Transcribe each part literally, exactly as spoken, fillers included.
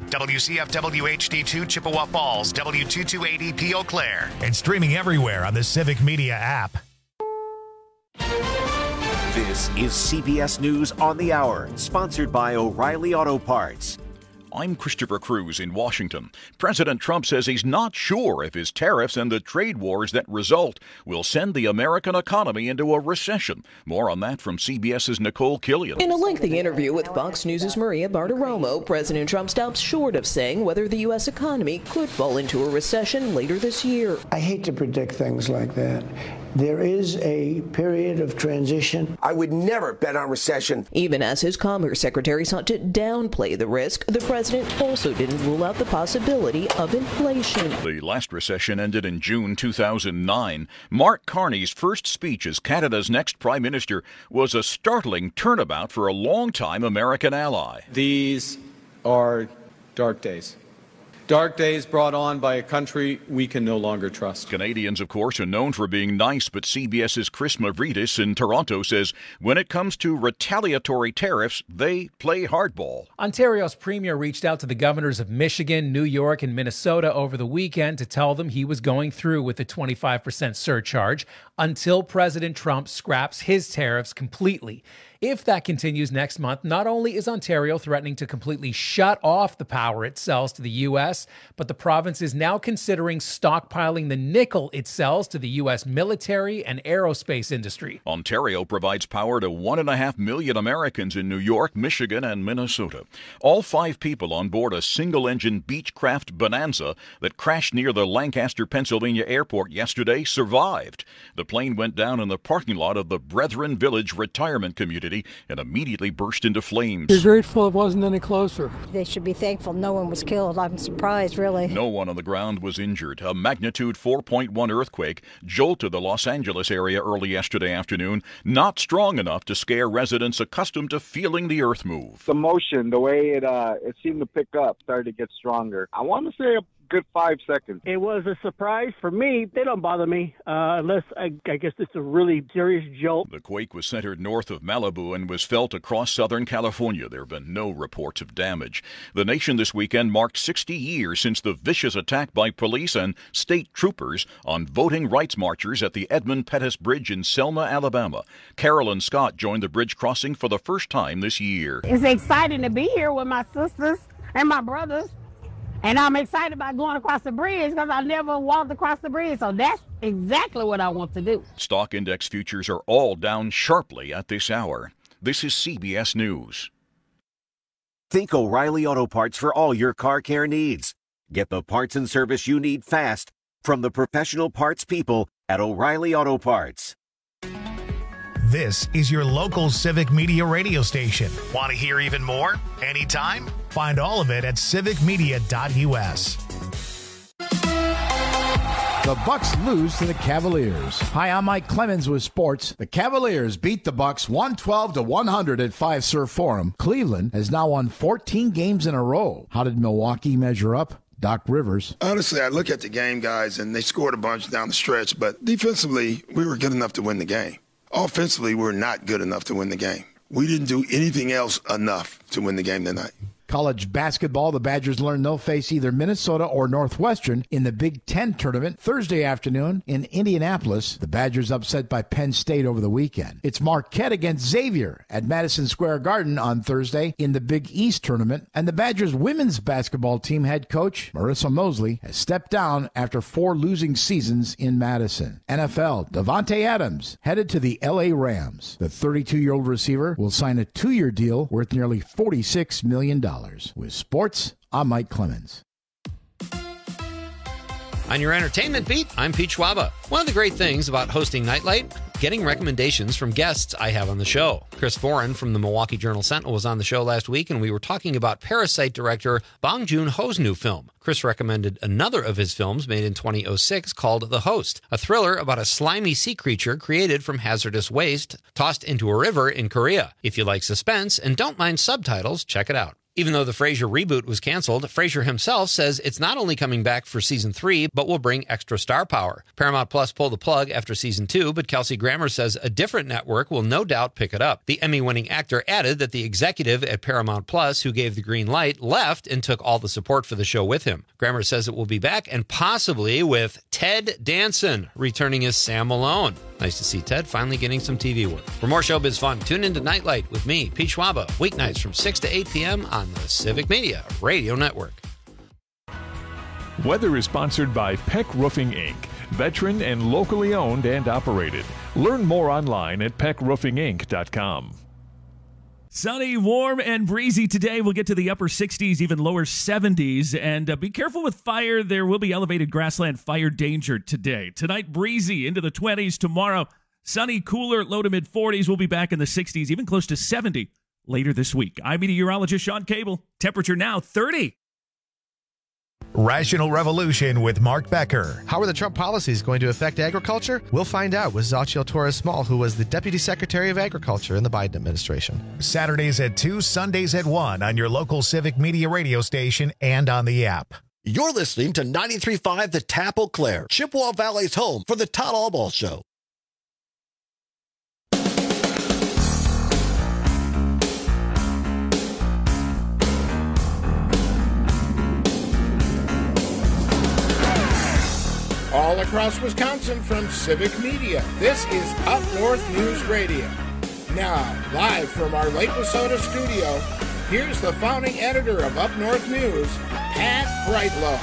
W C F W H D two Chippewa Falls, W two two eight E P Eau Claire. And streaming everywhere on the Civic Media app. This is C B S News on the Hour, sponsored by O'Reilly Auto Parts. I'm Christopher Cruz in Washington. President Trump says he's not sure if his tariffs and the trade wars that result will send the American economy into a recession. More on that from CBS's Nicole Killian. In a lengthy interview with Fox News' Maria Bartiromo, President Trump stops short of saying whether the U S economy could fall into a recession later this year. I hate to predict things like that. There is a period of transition. I would never bet on recession. Even as his Commerce Secretary sought to downplay the risk, the president also didn't rule out the possibility of inflation. The last recession ended in June two thousand nine. Mark Carney's first speech as Canada's next prime minister was a startling turnabout for a longtime American ally. These are dark days. Dark days brought on by a country we can no longer trust. Canadians, of course, are known for being nice, but CBS's Chris Mavridis in Toronto says when it comes to retaliatory tariffs, they play hardball. Ontario's premier reached out to the governors of Michigan, New York, and Minnesota over the weekend to tell them he was going through with the twenty-five percent surcharge until President Trump scraps his tariffs completely. If that continues next month, not only is Ontario threatening to completely shut off the power it sells to the U S, but the province is now considering stockpiling the nickel it sells to the U S military and aerospace industry. Ontario provides power to one and a half million Americans in New York, Michigan, and Minnesota. All five people on board a single-engine Beechcraft Bonanza that crashed near the Lancaster, Pennsylvania airport yesterday survived. The plane went down in the parking lot of the Brethren Village retirement community and immediately burst into flames. You're grateful it wasn't any closer. They should be thankful no one was killed. I'm surprised, really. No one on the ground was injured. A magnitude four point one earthquake jolted the Los Angeles area early yesterday afternoon, not strong enough to scare residents accustomed to feeling the earth move. The motion, the way it uh, it seemed to pick up, started to get stronger. I want to say a good five seconds. It was a surprise for me. They don't bother me uh, unless I, I guess it's a really serious jolt. The quake was centered north of Malibu and was felt across Southern California. There have been no reports of damage. The nation this weekend marked sixty years since the vicious attack by police and state troopers on voting rights marchers at the Edmund Pettus Bridge in Selma, Alabama. Carolyn Scott joined the bridge crossing for the first time this year. It's exciting to be here with my sisters and my brothers. And I'm excited about going across the bridge because I never walked across the bridge. So that's exactly what I want to do. Stock index futures are all down sharply at this hour. This is C B S News. Think O'Reilly Auto Parts for all your car care needs. Get the parts and service you need fast from the professional parts people at O'Reilly Auto Parts. This is your local Civic Media radio station. Want to hear even more? Anytime? Find all of it at civic media dot U S. The Bucks lose to the Cavaliers. Hi, I'm Mike Clemens with sports. The Cavaliers beat the Bucks one twelve to one hundred at Fiserv Forum. Cleveland has now won fourteen games in a row. How did Milwaukee measure up? Doc Rivers. Honestly, I look at the game, guys, and they scored a bunch down the stretch, but defensively, we were good enough to win the game. Offensively, we're not good enough to win the game. We didn't do anything else enough to win the game tonight. College basketball, the Badgers learn they'll face either Minnesota or Northwestern in the Big Ten tournament Thursday afternoon in Indianapolis. The Badgers upset by Penn State over the weekend. It's Marquette against Xavier at Madison Square Garden on Thursday in the Big East tournament. And the Badgers women's basketball team head coach Marissa Mosley has stepped down after four losing seasons in Madison. N F L, Davante Adams headed to the L A Rams. The thirty-two-year-old receiver will sign a two-year deal worth nearly forty-six million dollars. With sports, I'm Mike Clemens. On your entertainment beat, I'm Pete Schwaba. One of the great things about hosting Nightlight, getting recommendations from guests I have on the show. Chris Foran from the Milwaukee Journal-Sentinel was on the show last week, and we were talking about Parasite director Bong Joon-ho's new film. Chris recommended another of his films made in twenty oh six called The Host, a thriller about a slimy sea creature created from hazardous waste tossed into a river in Korea. If you like suspense and don't mind subtitles, check it out. Even though the Frasier reboot was canceled, Frasier himself says it's not only coming back for season three, but will bring extra star power. Paramount Plus pulled the plug after season two, but Kelsey Grammer says a different network will no doubt pick it up. The Emmy-winning actor added that the executive at Paramount Plus who gave the green light left and took all the support for the show with him. Grammer says it will be back and possibly with Ted Danson returning as Sam Malone. Nice to see Ted finally getting some T V work. For more showbiz fun, tune into Nightlight with me, Pete Schwaba, weeknights from six to eight p.m. on the Civic Media Radio Network. Weather is sponsored by Peck Roofing, Incorporated, veteran and locally owned and operated. Learn more online at peck roofing inc dot com. Sunny, warm, and breezy today. We'll get to the upper sixties, even lower seventies. And uh, be careful with fire. There will be elevated grassland fire danger today. Tonight, breezy into the twenties. Tomorrow, sunny, cooler, low to mid forties. We'll be back in the sixties, even close to seventy later this week. I'm meteorologist Sean Cable. Temperature now thirty. Rational Revolution with Mark Becker. How are the Trump policies going to affect agriculture? We'll find out with Xochitl Torres-Small, who was the Deputy Secretary of Agriculture in the Biden administration. Saturdays at two, Sundays at one on your local Civic Media radio station and on the app. You're listening to ninety-three point five The Tap Eau Claire, Chippewa Valley's home for the Todd Albaugh Show. All across Wisconsin from Civic Media, this is Up North News Radio. Now, live from our Lake Wissota studio, here's the founding editor of Up North News, Pat Brightlow.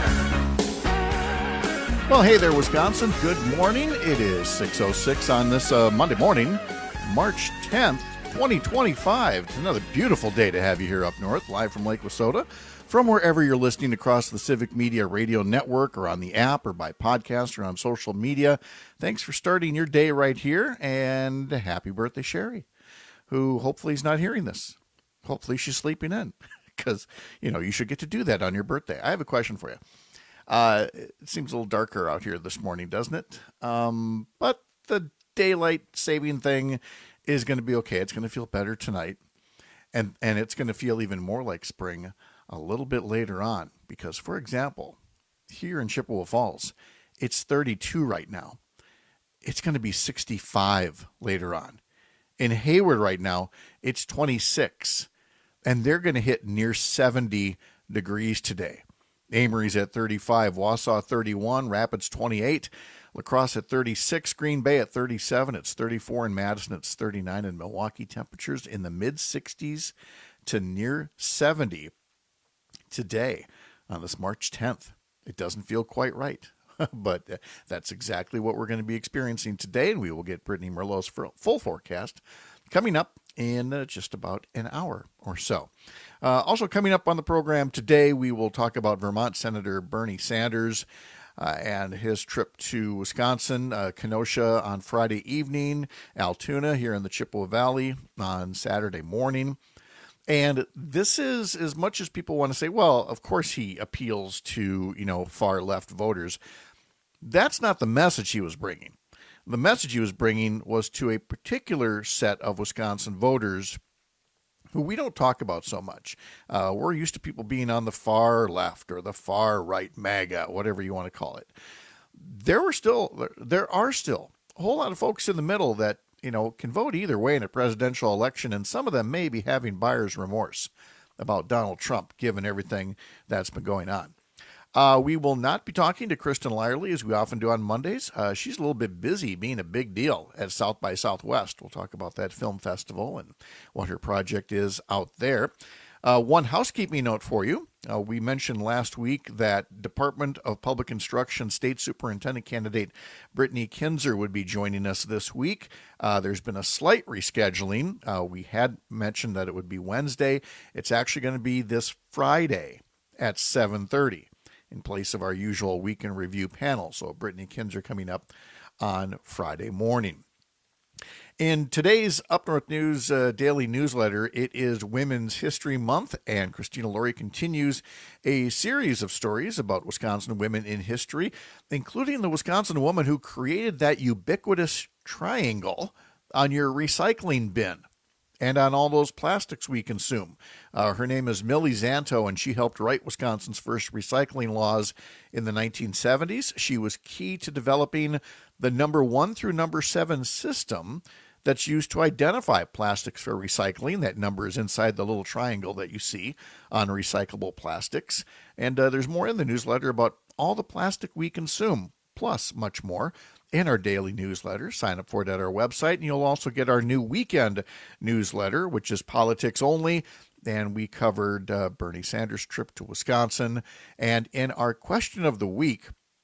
Well, hey there, Wisconsin. Good morning. It is six oh six on this uh, Monday morning, March tenth, twenty twenty-five. It's another beautiful day to have you here up north, live from Lake Wissota. From wherever you're listening across the Civic Media Radio Network or on the app or by podcast or on social media, thanks for starting your day right here, and happy birthday, Sherry, who hopefully is not hearing this. Hopefully she's sleeping in because, you know, you should get to do that on your birthday. I have a question for you. Uh, it seems a little darker out here this morning, doesn't it? Um, but the daylight saving thing is going to be okay. It's going to feel better tonight, and, and it's going to feel even more like spring a little bit later on, because, for example, here in Chippewa Falls, it's thirty-two right now. It's going to be sixty-five later on. In Hayward right now, it's twenty-six, and they're going to hit near seventy degrees today. Amory's at thirty-five, Wausau thirty-one, Rapids twenty-eight, La Crosse at thirty-six, Green Bay at thirty-seven, it's thirty-four in Madison, it's thirty-nine in Milwaukee. Temperatures in the mid-sixties to near seventy. Today, on this March tenth. It doesn't feel quite right, but that's exactly what we're going to be experiencing today, and we will get Brittany Merlot's full forecast coming up in uh, just about an hour or so. Uh, also coming up on the program today, we will talk about Vermont Senator Bernie Sanders uh, and his trip to Wisconsin, uh, Kenosha on Friday evening, Altoona here in the Chippewa Valley on Saturday morning. And this is, as much as people want to say, well, of course he appeals to, you know, far left voters. That's not the message he was bringing. The message he was bringing was to a particular set of Wisconsin voters who we don't talk about so much. Uh, we're used to people being on the far left or the far right, MAGA, whatever you want to call it. There were still, there are still a whole lot of folks in the middle that, you know, can vote either way in a presidential election, and some of them may be having buyer's remorse about Donald Trump, given everything that's been going on. Uh, we will not be talking to Kristen Lyerly, as we often do on Mondays. Uh, she's a little bit busy being a big deal at South by Southwest. We'll talk about that film festival and what her project is out there. Uh, one housekeeping note for you. Uh, we mentioned last week that Department of Public Instruction State Superintendent candidate Brittany Kinzer would be joining us this week. Uh, there's been a slight rescheduling. Uh, we had mentioned that it would be Wednesday. It's actually going to be this Friday at seven thirty in place of our usual Week in Review panel. So Brittany Kinzer coming up on Friday morning. In today's Up North News uh, daily newsletter, it is Women's History Month, and Christina Laurie continues a series of stories about Wisconsin women in history, including the Wisconsin woman who created that ubiquitous triangle on your recycling bin. and on all those plastics we consume. Uh, her name is Millie Zanto, and she helped write Wisconsin's first recycling laws in the nineteen seventies. She was key to developing the number one through number seven system that's used to identify plastics for recycling. That number is inside the little triangle that you see on recyclable plastics. And uh, there's more in the newsletter about all the plastic we consume, plus much more, in our daily newsletter. Sign up for it at our website, and you'll also get our new weekend newsletter, which is politics only. And we covered uh, Bernie Sanders' trip to Wisconsin. And in our question of the week,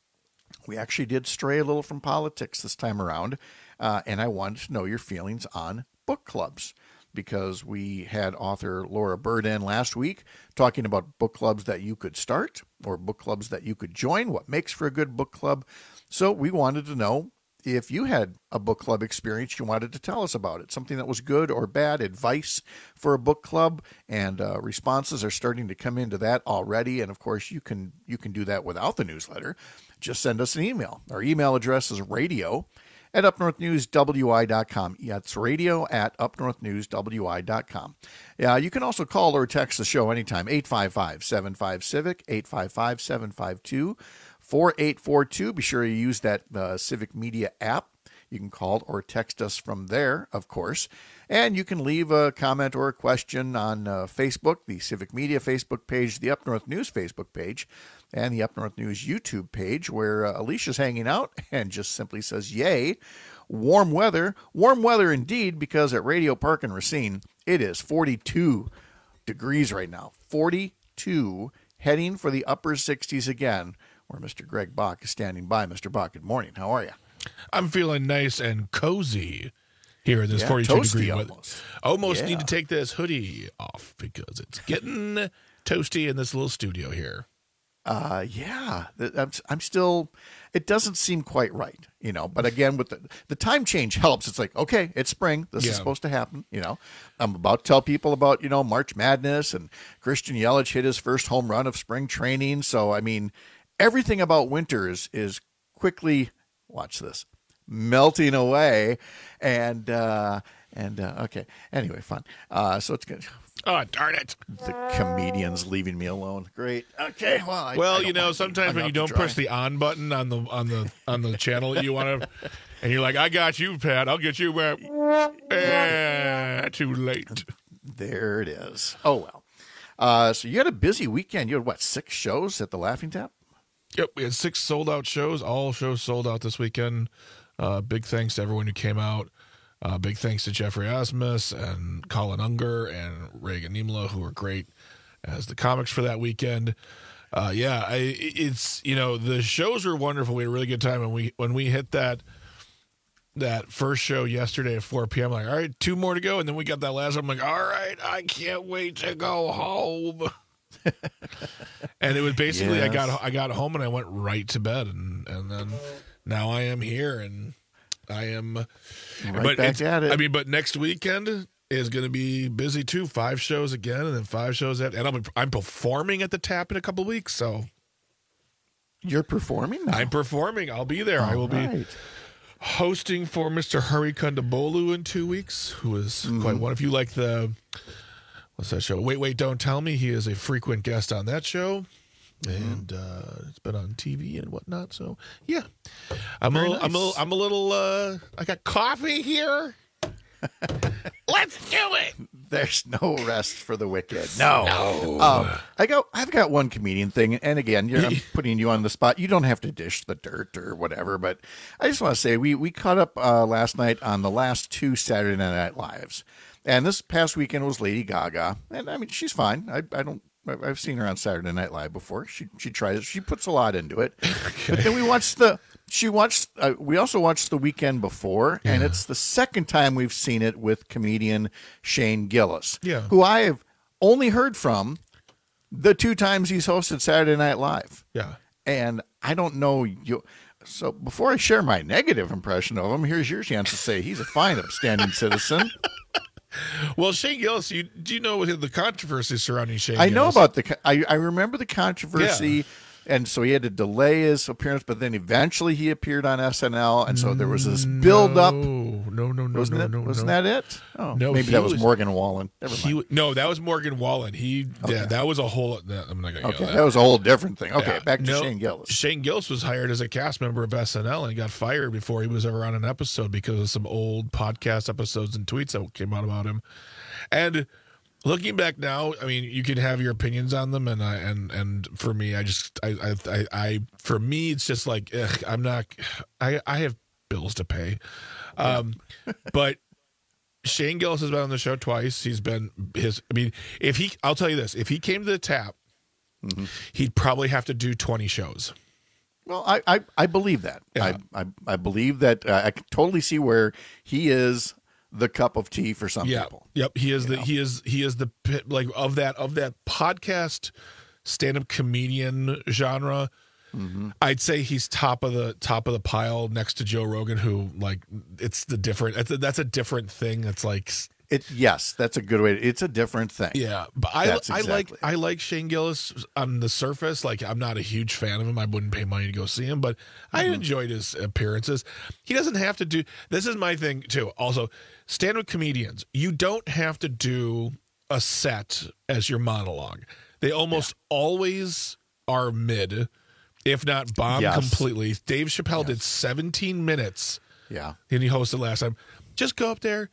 we actually did stray a little from politics this time around. Uh, and I wanted to know your feelings on book clubs, because we had author Laura Bird in last week talking about book clubs that you could start or book clubs that you could join, what makes for a good book club. So we wanted to know if you had a book club experience, you wanted to tell us about it, something that was good or bad, advice for a book club, and uh, responses are starting to come into that already. And of course, you can you can do that without the newsletter. Just send us an email. Our email address is radio at up north news w i dot com. Yeah, it's radio at up north news w i dot com. Yeah, you can also call or text the show anytime, eight five five, seven five, civic, eight five five, seven five two, four eight four two. Be sure you use that uh, Civic Media app. You can call or text us from there, of course. And you can leave a comment or a question on uh, Facebook, the Civic Media Facebook page, the Up North News Facebook page, and the Up North News YouTube page, where uh, Alicia's hanging out and just simply says, yay, warm weather. Warm weather indeed, because at Radio Park in Racine, it is forty-two degrees right now. forty-two, heading for the upper sixties again, where Mister Greg Bach is standing by. Mister Bach, good morning. How are you? I'm feeling nice and cozy here in this Yeah, forty-two degree toasty weather. almost. Almost Yeah. need to take this hoodie off because it's getting toasty in this little studio here. Uh, yeah, Th- I'm, I'm still, it doesn't seem quite right, you know, but again, with the, the time change helps. It's like, okay, it's spring. This Yeah. is supposed to happen. You know, I'm about to tell people about, you know, March Madness, and Christian Yelich hit his first home run of spring training. So, I mean, everything about winter is, is quickly, watch this, melting away. And, uh, and, uh, okay. Anyway, fun. Uh, so it's good. Oh, darn it. The comedian's leaving me alone. Great. Okay. Well, I, Well, I you don't know, mind sometimes being when hung you up don't to dry. push the on button on the on the on the channel that you want to, and you're like, I got you, Pat. I'll get you back. Eh, too late. There it is. Oh, well. Uh, so you had a busy weekend. You had, what, six shows at the Laughing Tap? Yep, we had six sold out shows. All shows sold out this weekend. Uh, big thanks to everyone who came out. Uh, big thanks to Jeffrey Asmus and Colin Unger and Reagan Nimla, who were great as the comics for that weekend. Uh, yeah, I, it's, you know, the shows were wonderful. We had a really good time. And we, when we hit that, that first show yesterday at four p.m., like, all right, two more to go. And then we got that last one. I'm like, all right, I can't wait to go home. And it was basically, Yes. I got, I got home and I went right to bed. And, and then now I am here and I am Right but back it's- at it. I mean, but next weekend is going to be busy too. Five shows again, and then five shows at, and I'm I'm performing at the Tap in a couple weeks. So You're performing now? I'm performing. I'll be there. I will be right. hosting for Mister Hari Kondabolu in two weeks, who is Mm-hmm. quite one. If you like the what's that show? Wait, wait, don't tell me. He is a frequent guest on that show. And uh, it's been on T V and whatnot. So yeah, I'm a Very little, I'm a little, nice. I'm a little. Uh, I got coffee here. Let's do it. There's no rest for the wicked. No. No. Um, I go. I've got one comedian thing, and again, you're, I'm putting you on the spot. You don't have to dish the dirt or whatever, but I just want to say we we caught up uh, last night on the last two Saturday Night Lives, and this past weekend was Lady Gaga, and I mean she's fine. I I don't. I've seen her on Saturday Night Live before. She she tries. She puts a lot into it. But then we watched the. She watched. Uh, we also watched the weekend before, and it's the second time we've seen it with comedian Shane Gillis, Yeah. who I have only heard from the two times he's hosted Saturday Night Live. Yeah. And I don't know you. So before I share my negative impression of him, here's your chance to say he's a fine, upstanding citizen. Well, Shane Gillis, you do you know the controversy surrounding Shane I know Gillis? about the. co- I I remember the controversy and so he had to delay his appearance, but then eventually he appeared on S N L, and so there was this build up. No, no, no, no, wasn't no, it? no, Wasn't no. that it? Oh, No, maybe he that was, was- Morgan Wallen. Never mind. He, w- no, that was Morgan Wallen. He, Okay. yeah, that was a whole. I'm not gonna. Okay, go that was a whole different thing. Okay, Yeah, back to no, Shane Gillis. Shane Gillis was hired as a cast member of S N L and he got fired before he was ever on an episode because of some old podcast episodes and tweets that came out about him. And looking back now, I mean, you can have your opinions on them, and I and and for me, I just I I I, I for me, it's just like ugh, I'm not. I I have bills to pay, um, but. Shane Gillis has been on the show twice. He's been his. I mean, if he, I'll tell you this: if he came to the Tap, mm-hmm. he'd probably have to do twenty shows. Well, I, I, I believe that. Yeah. I, I I believe that. Uh, I can totally see where he is the cup of tea for some yeah. people. Yep. He is You the know? he is he is the pit- like of that of that podcast stand-up comedian genre. Mm-hmm. I'd say he's top of the top of the pile next to Joe Rogan, who like it's the different. That's a, that's a different thing. It's like It yes, that's a good way. To, it's a different thing. yeah, but I That's I like exactly. I like Shane Gillis on the surface. Like I'm not a huge fan of him. I wouldn't pay money to go see him, but I Mm-hmm. enjoyed his appearances. He doesn't have to do. This is my thing too. Also, stand-up comedians, you don't have to do a set as your monologue. They almost always are mid. If not bomb Yes. completely. Dave Chappelle did seventeen minutes. Yeah. And he hosted last time. Just go up there,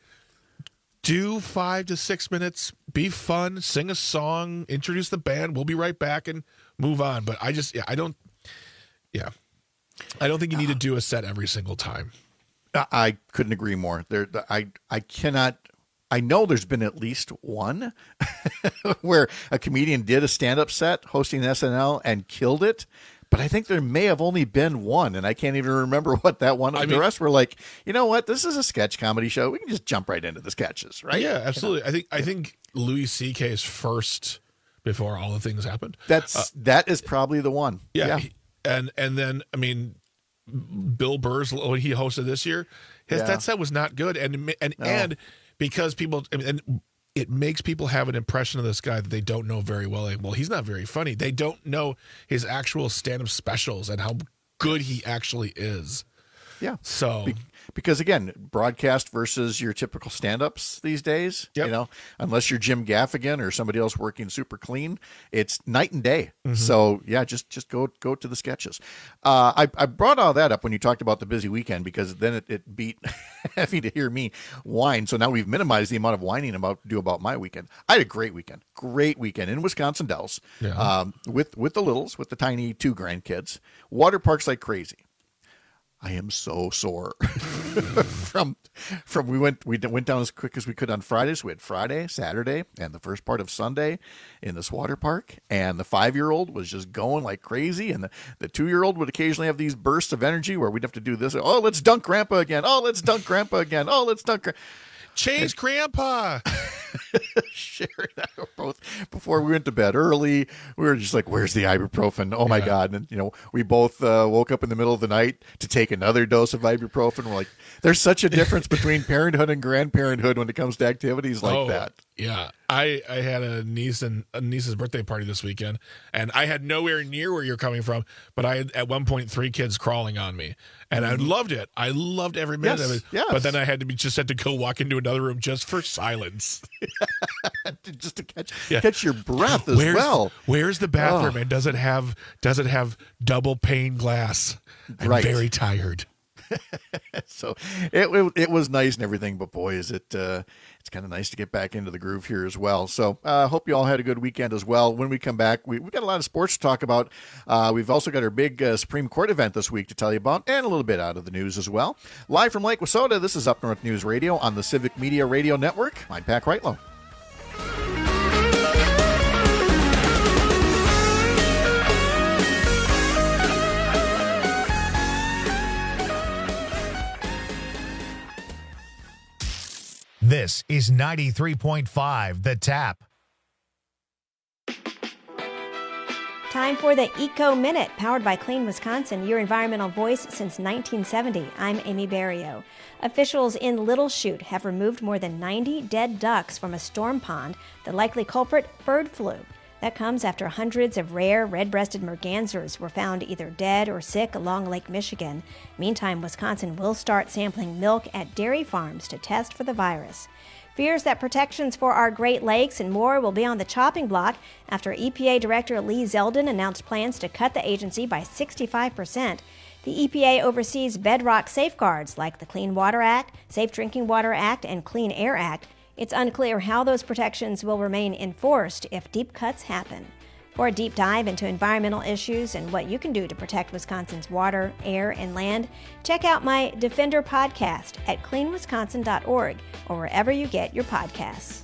do five to six minutes, be fun, sing a song, introduce the band. We'll be right back and move on. But I just, yeah, I don't, yeah. I don't think you need to do a set every single time. I, I couldn't agree more. There, I I cannot. I know there's been at least one where a comedian did a stand-up set hosting S N L and killed it. But I think there may have only been one, and I can't even remember what that one. I the mean- rest were like, you know what? This is a sketch comedy show. We can just jump right into the sketches, right? Yeah, absolutely. I think I think Louis C K's first before all the things happened. That's Uh, that is probably the one. Yeah, Yeah. he- and and then I mean, Bill Burr's when he hosted this year, his Yeah. that set was not good, and and No. and because people I mean, and it makes people have an impression of this guy that they don't know very well. Like, well, he's not very funny. They don't know his actual stand-up specials and how good he actually is. Yeah. So Be- because again, broadcast versus your typical stand-ups these days, you know, unless you're Jim Gaffigan or somebody else working super clean, it's night and day. Mhm. So yeah, just just go go to the sketches. Uh, I I brought all that up when you talked about the busy weekend because then it, it beat having to hear me whine. So now we've minimized the amount of whining about do about my weekend. I had a great weekend, great weekend in Wisconsin Dells, Yeah. um, with with the littles, with the tiny two grandkids. Water parks like crazy. I am so sore from from we went we went down as quick as we could on Fridays. We had Friday, Saturday, and the first part of Sunday in this water park. And the five year old was just going like crazy, and the, the two year old would occasionally have these bursts of energy where we'd have to do this. Oh, let's dunk Grandpa again. Oh, let's dunk Grandpa again. Oh, let's dunk. Gra-. Chase Grandpa. Sherry and I were both before we went to bed early. We were just like, "Where's the ibuprofen? Oh my Yeah. god!" And you know, we both uh, woke up in the middle of the night to take another dose of ibuprofen. We're like, "There's such a difference between parenthood and grandparenthood when it comes to activities like Oh, that." Yeah, I I had a niece and a niece's birthday party this weekend, and I had nowhere near where you're coming from, but I had at one point three kids crawling on me, and I loved it. I loved every minute Yes, of it. yes. But then I had to be just had to go walk into another room just for silence. just to catch Yeah. catch your breath as where's, well. Where's the bathroom? Oh. And does it have does it have double pane glass? I'm Right. very tired. So it, it it was nice and everything, but boy, is it uh, it's kind of nice to get back into the groove here as well. So I uh, hope you all had a good weekend as well. When we come back, we, we've got a lot of sports to talk about. Uh, we've also got our big uh, Supreme Court event this week to tell you about, and a little bit out of the news as well. Live from Lake Wissota, this is Up North News Radio on the Civic Media Radio Network. I'm Pat Kreitlow. This is ninety-three point five The Tap. Time for the Eco Minute, powered by Clean Wisconsin, your environmental voice since nineteen seventy. I'm Amy Barrio. Officials in Little Chute have removed more than ninety dead ducks from a storm pond. The likely culprit, bird flu. That comes after hundreds of rare red-breasted mergansers were found either dead or sick along Lake Michigan. Meantime, Wisconsin will start sampling milk at dairy farms to test for the virus. Fears that protections for our Great Lakes and more will be on the chopping block after E P A Director Lee Zeldin announced plans to cut the agency by sixty-five percent. The E P A oversees bedrock safeguards like the Clean Water Act, Safe Drinking Water Act, and Clean Air Act. It's unclear how those protections will remain enforced if deep cuts happen. For a deep dive into environmental issues and what you can do to protect Wisconsin's water, air, and land, check out my Defender podcast at clean wisconsin dot org or wherever you get your podcasts.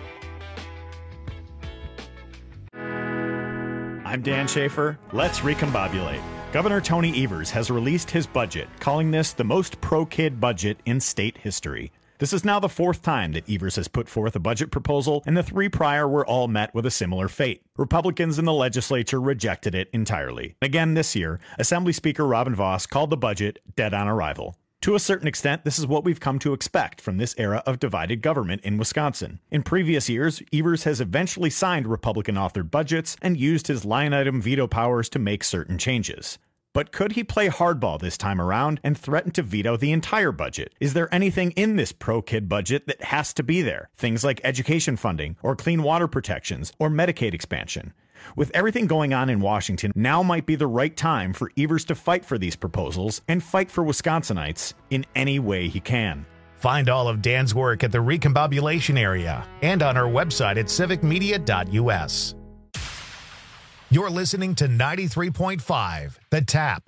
I'm Dan Schaefer. Let's recombobulate. Governor Tony Evers has released his budget, calling this the most pro-kid budget in state history. This is now the fourth time that Evers has put forth a budget proposal, and the three prior were all met with a similar fate. Republicans in the legislature rejected it entirely. Again this year, Assembly Speaker Robin Vos called the budget dead on arrival. To a certain extent, this is what we've come to expect from this era of divided government in Wisconsin. In previous years, Evers has eventually signed Republican-authored budgets and used his line-item veto powers to make certain changes. But could he play hardball this time around and threaten to veto the entire budget? Is there anything in this pro-kid budget that has to be there? Things like education funding, or clean water protections, or Medicaid expansion. With everything going on in Washington, now might be the right time for Evers to fight for these proposals and fight for Wisconsinites in any way he can. Find all of Dan's work at the Recombobulation Area and on our website at civic media dot u s. You're listening to ninety-three point five, The Tap.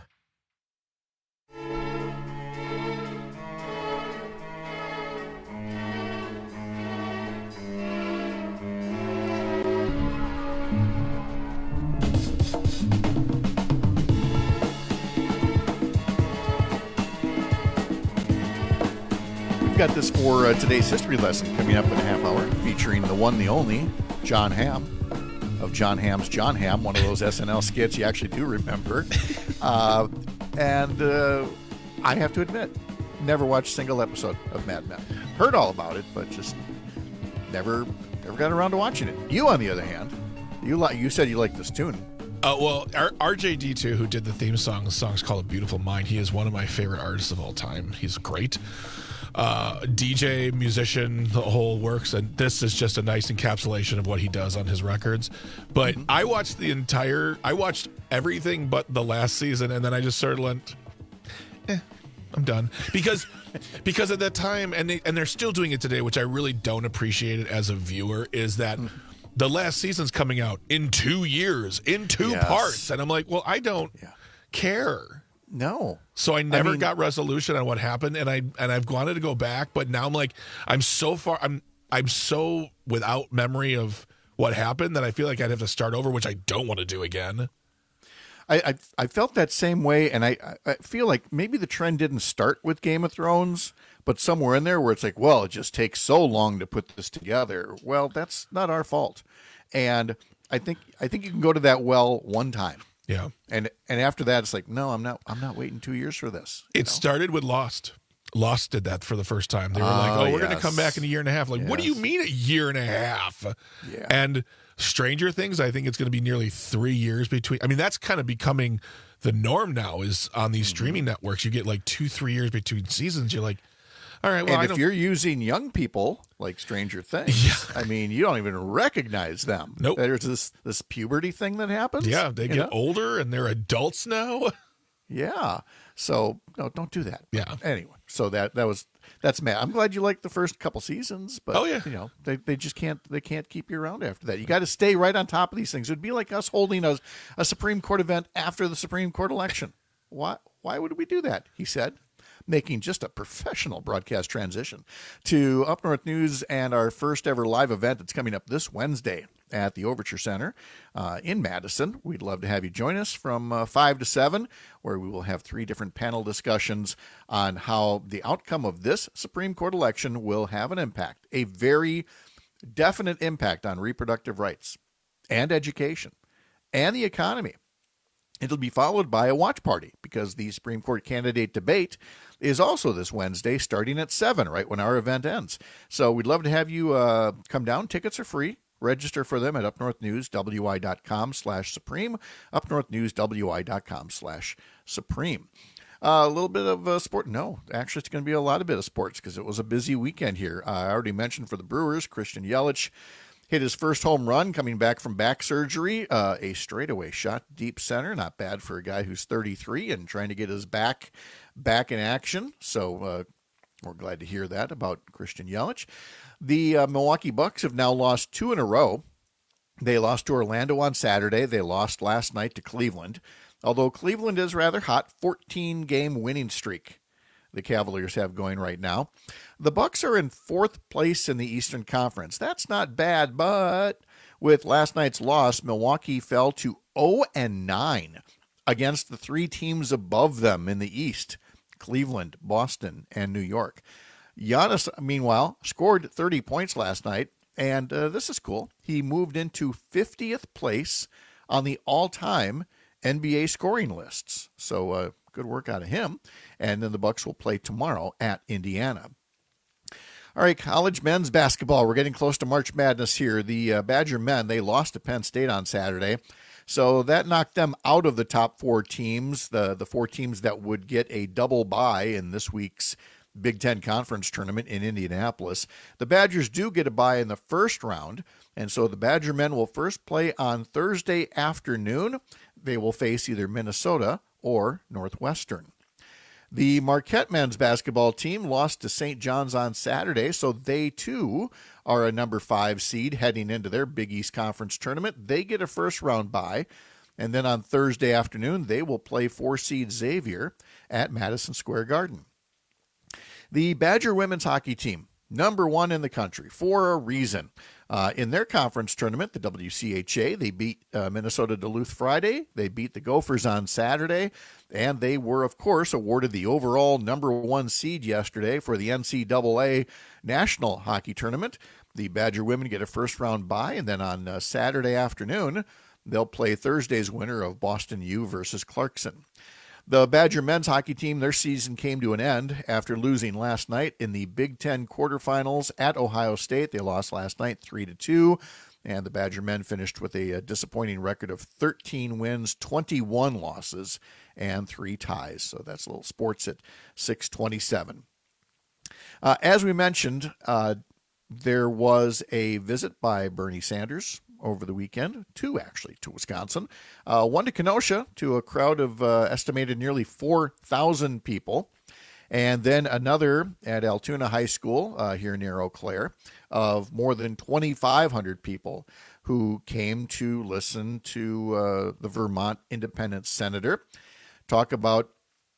We've got this for uh, today's history lesson coming up in a half hour, featuring the one, the only, John Hamm. Of John Hamm's John Hamm, one of those S N L skits you actually do remember. Uh, and uh, I have to admit, never watched a single episode of Mad Men. Heard all about it, but just never never got around to watching it. You, on the other hand, you li- you said you liked this tune. Uh, well, R- R J D two, who did the theme song, the song's called A Beautiful Mind. He is one of my favorite artists of all time. He's great. Uh, D J, musician, the whole works, and this is just a nice encapsulation of what he does on his records. But mm-hmm. I watched the entire, I watched everything but the last season, and then I just sort of went, eh, I'm done. Because because at that time, and, they, and they're still doing it today, which I really don't appreciate it as a viewer, is that mm-hmm. the last season's coming out in two years, in two yes. parts. And I'm like, well, I don't yeah. care. No. So I never I mean, got resolution on what happened, and I and I've wanted to go back, but now I'm like I'm so far I'm I'm so without memory of what happened that I feel like I'd have to start over, which I don't want to do again. I I, I felt that same way, and I, I feel like maybe the trend didn't start with Game of Thrones, but somewhere in there where it's like, well, it just takes so long to put this together. Well, that's not our fault. And I think I think you can go to that well one time. Yeah. And and after that, it's like, no, I'm not I'm not waiting two years for this. It know? started with Lost. Lost did that for the first time. They were oh, like, oh, we're yes. going to come back in a year and a half. Like, yes. what do you mean a year and a half? Yeah. And Stranger Things, I think it's going to be nearly three years between. I mean, that's kind of becoming the norm now is on these mm-hmm. streaming networks. You get like two, three years between seasons. You're like, all right, well, and I if don't... you're using young people like Stranger Things, yeah. I mean, you don't even recognize them. Nope. There's this this puberty thing that happens. Yeah, they get know? older and they're adults now. Yeah. So no, don't do that. Yeah. But anyway, so that that was that's mad. I'm glad you liked the first couple seasons, but oh, yeah. you know, they, they just can't they can't keep you around after that. You got to stay right on top of these things. It'd be like us holding a, a Supreme Court event after the Supreme Court election. Why why would we do that? He said, making just a professional broadcast transition to Up North News and our first ever live event that's coming up this Wednesday at the Overture Center uh, in Madison. We'd love to have you join us from uh, five to seven, where we will have three different panel discussions on how the outcome of this Supreme Court election will have an impact, a very definite impact on reproductive rights and education and the economy. It'll be followed by a watch party because the Supreme Court candidate debate is also this Wednesday starting at seven, right when our event ends. So we'd love to have you uh, come down. Tickets are free. Register for them at upnorthnewswi.com slash supreme, upnorthnewswi.com slash supreme. Uh, a little bit of uh, sport. No, actually, it's going to be a lot of bit of sports because it was a busy weekend here. Uh, I already mentioned for the Brewers, Christian Yelich hit his first home run coming back from back surgery. Uh, a straightaway shot deep center. Not bad for a guy who's thirty-three and trying to get his back back in action. So uh, we're glad to hear that about Christian Yelich. The uh, Milwaukee Bucks have now lost two in a row. They lost to Orlando on Saturday. They lost last night to Cleveland. Although Cleveland is rather hot, fourteen-game winning streak the Cavaliers have going right now. The Bucks are in fourth place in the Eastern Conference. That's not bad, but with last night's loss, Milwaukee fell to oh and nine against the three teams above them in the East, Cleveland, Boston, and New York. Giannis, meanwhile, scored thirty points last night, and uh, this is cool. He moved into fiftieth place on the all-time N B A scoring lists. So uh, good work out of him. And then the Bucks will play tomorrow at Indiana. All right, college men's basketball. We're getting close to March Madness here. The uh, Badger men, they lost to Penn State on Saturday. So that knocked them out of the top four teams, the, the four teams that would get a double bye in this week's Big Ten Conference tournament in Indianapolis. The Badgers do get a bye in the first round, and so the Badger men will first play on Thursday afternoon. They will face either Minnesota or Northwestern. The Marquette men's basketball team lost to Saint John's on Saturday, so they too are a number five seed heading into their Big East Conference tournament. They get a first round bye, and then on Thursday afternoon they will play four seed Xavier at Madison Square Garden. The Badger women's hockey team, number one in the country for a reason. Uh, in their conference tournament, the W C H A, they beat uh, Minnesota Duluth Friday. They beat the Gophers on Saturday. And they were, of course, awarded the overall number one seed yesterday for the N C double A National Hockey Tournament. The Badger women get a first-round bye, and then on uh, Saturday afternoon, they'll play Thursday's winner of Boston U versus Clarkson. The Badger men's hockey team, their season came to an end after losing last night in the Big Ten quarterfinals at Ohio State. They lost last night three to two, and the Badger men finished with a, a disappointing record of thirteen wins, twenty-one losses, and three ties. So that's a little sports at six twenty-seven. Uh, as we mentioned, uh, there was a visit by Bernie Sanders over the weekend, two actually, to Wisconsin. Uh, one to Kenosha, to a crowd of uh, estimated nearly four thousand people. And then another at Altoona High School uh, here near Eau Claire of more than twenty-five hundred people who came to listen to uh, the Vermont independent senator talk about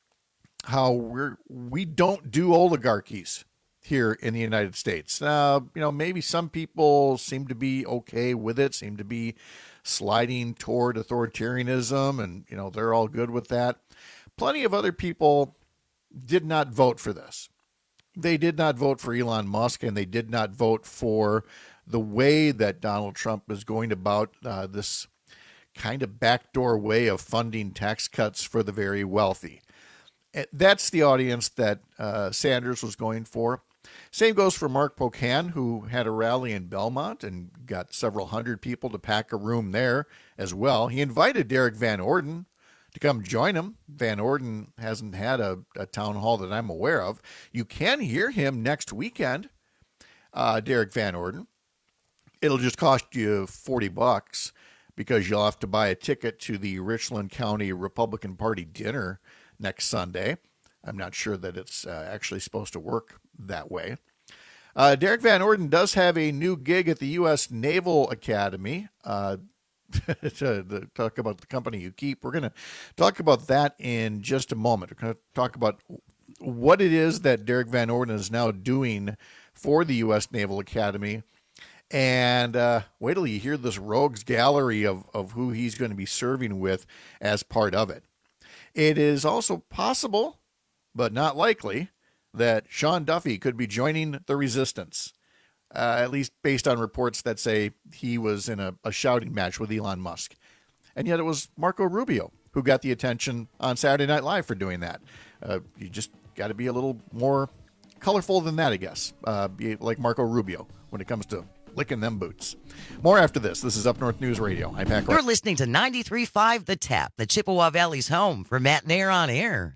how we're, we don't do oligarchies here in the United States. Uh, you know, maybe some people seem to be okay with it, seem to be sliding toward authoritarianism, and, you know, they're all good with that. Plenty of other people did not vote for this. They did not vote for Elon Musk, and they did not vote for the way that Donald Trump is going about uh, this kind of backdoor way of funding tax cuts for the very wealthy. That's the audience that uh, Sanders was going for. Same goes for Mark Pocan, who had a rally in Belmont and got several hundred people to pack a room there as well. He invited Derek Van Orden to come join him. Van Orden hasn't had a, a town hall that I'm aware of. You can hear him next weekend, uh, Derek Van Orden. It'll just cost you forty bucks because you'll have to buy a ticket to the Richland County Republican Party dinner next Sunday. I'm not sure that it's uh, actually supposed to work that way. Uh, Derek Van Orden does have a new gig at the U S Naval Academy. Uh, to, to talk about the company you keep. We're going to talk about that in just a moment. We're going to talk about what it is that Derek Van Orden is now doing for the U S Naval Academy. And uh, wait till you hear this rogues gallery of, of who he's going to be serving with as part of it. It is also possible, but not likely, that Sean Duffy could be joining the resistance, uh, at least based on reports that say he was in a, a shouting match with Elon Musk. And yet it was Marco Rubio who got the attention on Saturday Night Live for doing that. Uh, you just got to be a little more colorful than that, I guess, uh, be like Marco Rubio when it comes to licking them boots. More after this. This is Up North News Radio. I'm Pat. You're listening to ninety-three point five The Tap, the Chippewa Valley's home for Matt Nair on Air.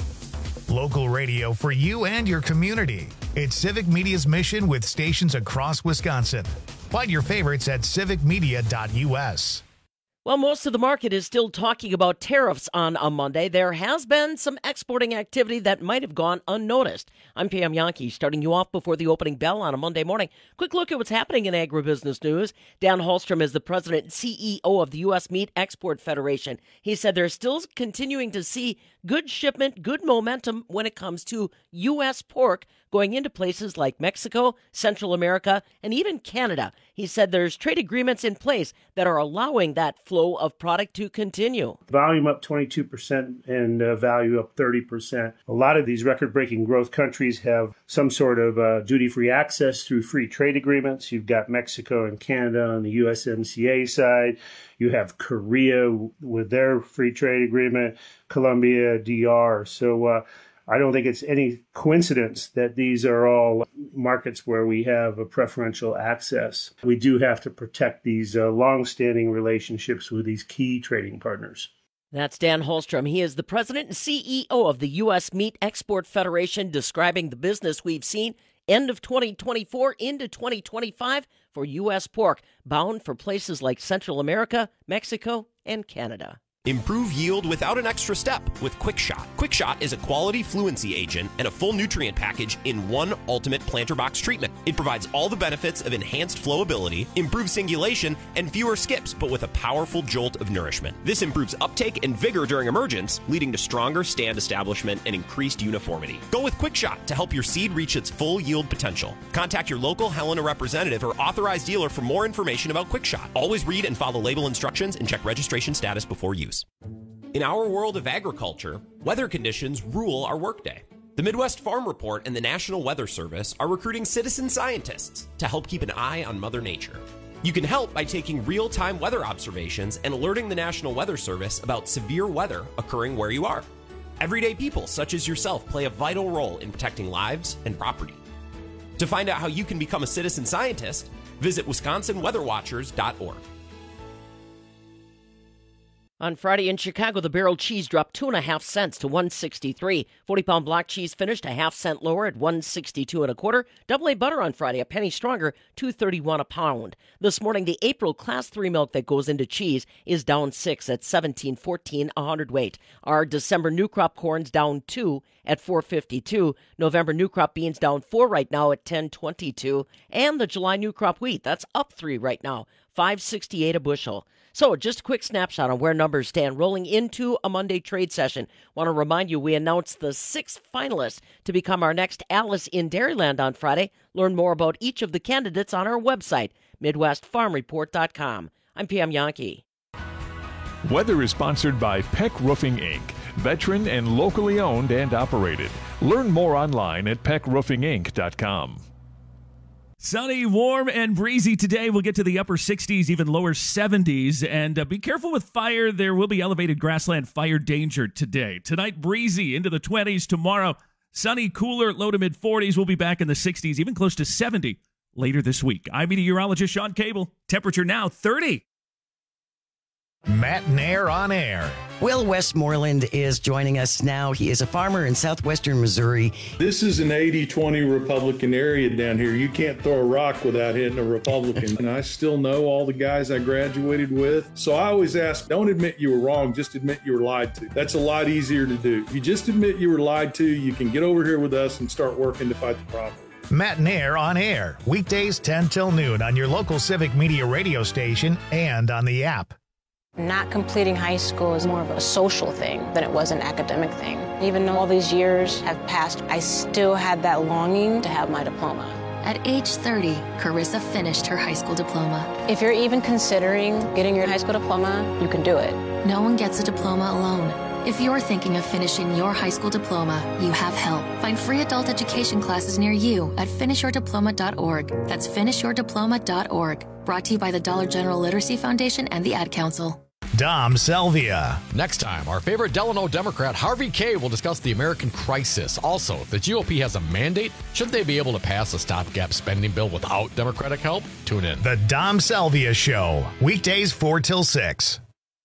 Local radio for you and your community. It's Civic Media's mission with stations across Wisconsin. Find your favorites at civic media dot u s. Well, most of the market is still talking about tariffs on a Monday. There has been some exporting activity that might have gone unnoticed. I'm Pam Yankee, starting you off before the opening bell on a Monday morning. Quick look at what's happening in agribusiness news. Dan Holstrom is the president and C E O of the U S Meat Export Federation. He said they're still continuing to see good shipment, good momentum when it comes to U S pork going into places like Mexico, Central America, and even Canada. He said there's trade agreements in place that are allowing that flow of product to continue. Volume up twenty-two percent and uh, value up thirty percent. A lot of these record-breaking growth countries have some sort of uh, duty-free access through free trade agreements. You've got Mexico and Canada on the U S M C A side. You have Korea with their free trade agreement, Colombia, D R. So uh, I don't think it's any coincidence that these are all markets where we have a preferential access. We do have to protect these uh, long-standing relationships with these key trading partners. That's Dan Holstrom. He is the president and C E O of the U S Meat Export Federation, describing the business we've seen end of twenty twenty-four into twenty twenty-five for U S pork, bound for places like Central America, Mexico, and Canada. Improve yield without an extra step with QuickShot. QuickShot is a quality fluency agent and a full nutrient package in one ultimate planter box treatment. It provides all the benefits of enhanced flowability, improved singulation, and fewer skips, but with a powerful jolt of nourishment. This improves uptake and vigor during emergence, leading to stronger stand establishment and increased uniformity. Go with QuickShot to help your seed reach its full yield potential. Contact your local Helena representative or authorized dealer for more information about QuickShot. Always read and follow label instructions and check registration status before use. In our world of agriculture, weather conditions rule our workday. The Midwest Farm Report and the National Weather Service are recruiting citizen scientists to help keep an eye on Mother Nature. You can help by taking real-time weather observations and alerting the National Weather Service about severe weather occurring where you are. Everyday people such as yourself play a vital role in protecting lives and property. To find out how you can become a citizen scientist, visit wisconsin weather watchers dot org. On Friday in Chicago, the barrel cheese dropped two and a half cents to one sixty-three. forty-pound block cheese finished a half cent lower at one sixty-two and a quarter. Double A butter on Friday, a penny stronger, two thirty-one a pound. This morning, the April Class three milk that goes into cheese is down six at seventeen fourteen a hundredweight. Our December new crop corn's down two at four fifty-two. November new crop beans down four right now at ten twenty-two. And the July new crop wheat, that's up three right now, five sixty-eight a bushel. So just a quick snapshot on where numbers stand rolling into a Monday trade session. Want to remind you we announced the sixth finalists to become our next Alice in Dairyland on Friday. Learn more about each of the candidates on our website, midwest farm report dot com. I'm Pam Yankee. Weather is sponsored by Peck Roofing Incorporated, veteran and locally owned and operated. Learn more online at peck roofing inc dot com. Sunny, warm, and breezy today. We'll get to the upper sixties, even lower seventies. And uh, be careful with fire. There will be elevated grassland fire danger today. Tonight, breezy into the twenties. Tomorrow, sunny, cooler, low to mid forties. We'll be back in the sixties, even close to seventy later this week. I'm meteorologist Sean Cable. Temperature now thirty. Matt Nair on Air. Will Westmoreland is joining us now. He is a farmer in southwestern Missouri. This is an eighty twenty Republican area down here. You can't throw a rock without hitting a Republican. And I still know all the guys I graduated with. So I always ask, don't admit you were wrong, just admit you were lied to. That's a lot easier to do. If you just admit you were lied to, you can get over here with us and start working to fight the problem. Matt Nair on Air. Weekdays ten till noon on your local Civic Media radio station and on the app. Not completing high school is more of a social thing than it was an academic thing. Even though all these years have passed, I still had that longing to have my diploma. At age thirty, Carissa finished her high school diploma. If you're even considering getting your high school diploma, you can do it. No one gets a diploma alone. If you're thinking of finishing your high school diploma, you have help. Find free adult education classes near you at finish your diploma dot org. That's finish your diploma dot org. Brought to you by the Dollar General Literacy Foundation and the Ad Council. Dom Selvia. Next time, our favorite Delano Democrat, Harvey Kaye, will discuss the American crisis. Also, if the G O P has a mandate, shouldn't they be able to pass a stopgap spending bill without Democratic help? Tune in. The Dom Selvia Show, weekdays four till six.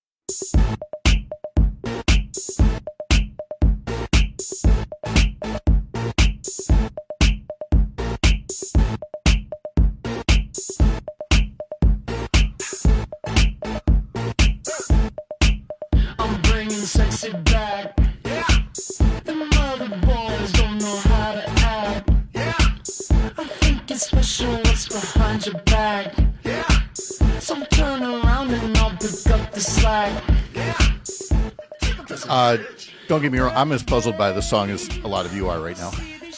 Sexy back. Yeah. The mother boys don't know how to act. Yeah. I think it's special what's behind your back. Yeah. So turn around and I'll pick up the slack. Yeah. Uh, don't get me wrong. I'm as puzzled by this song as a lot of you are right now.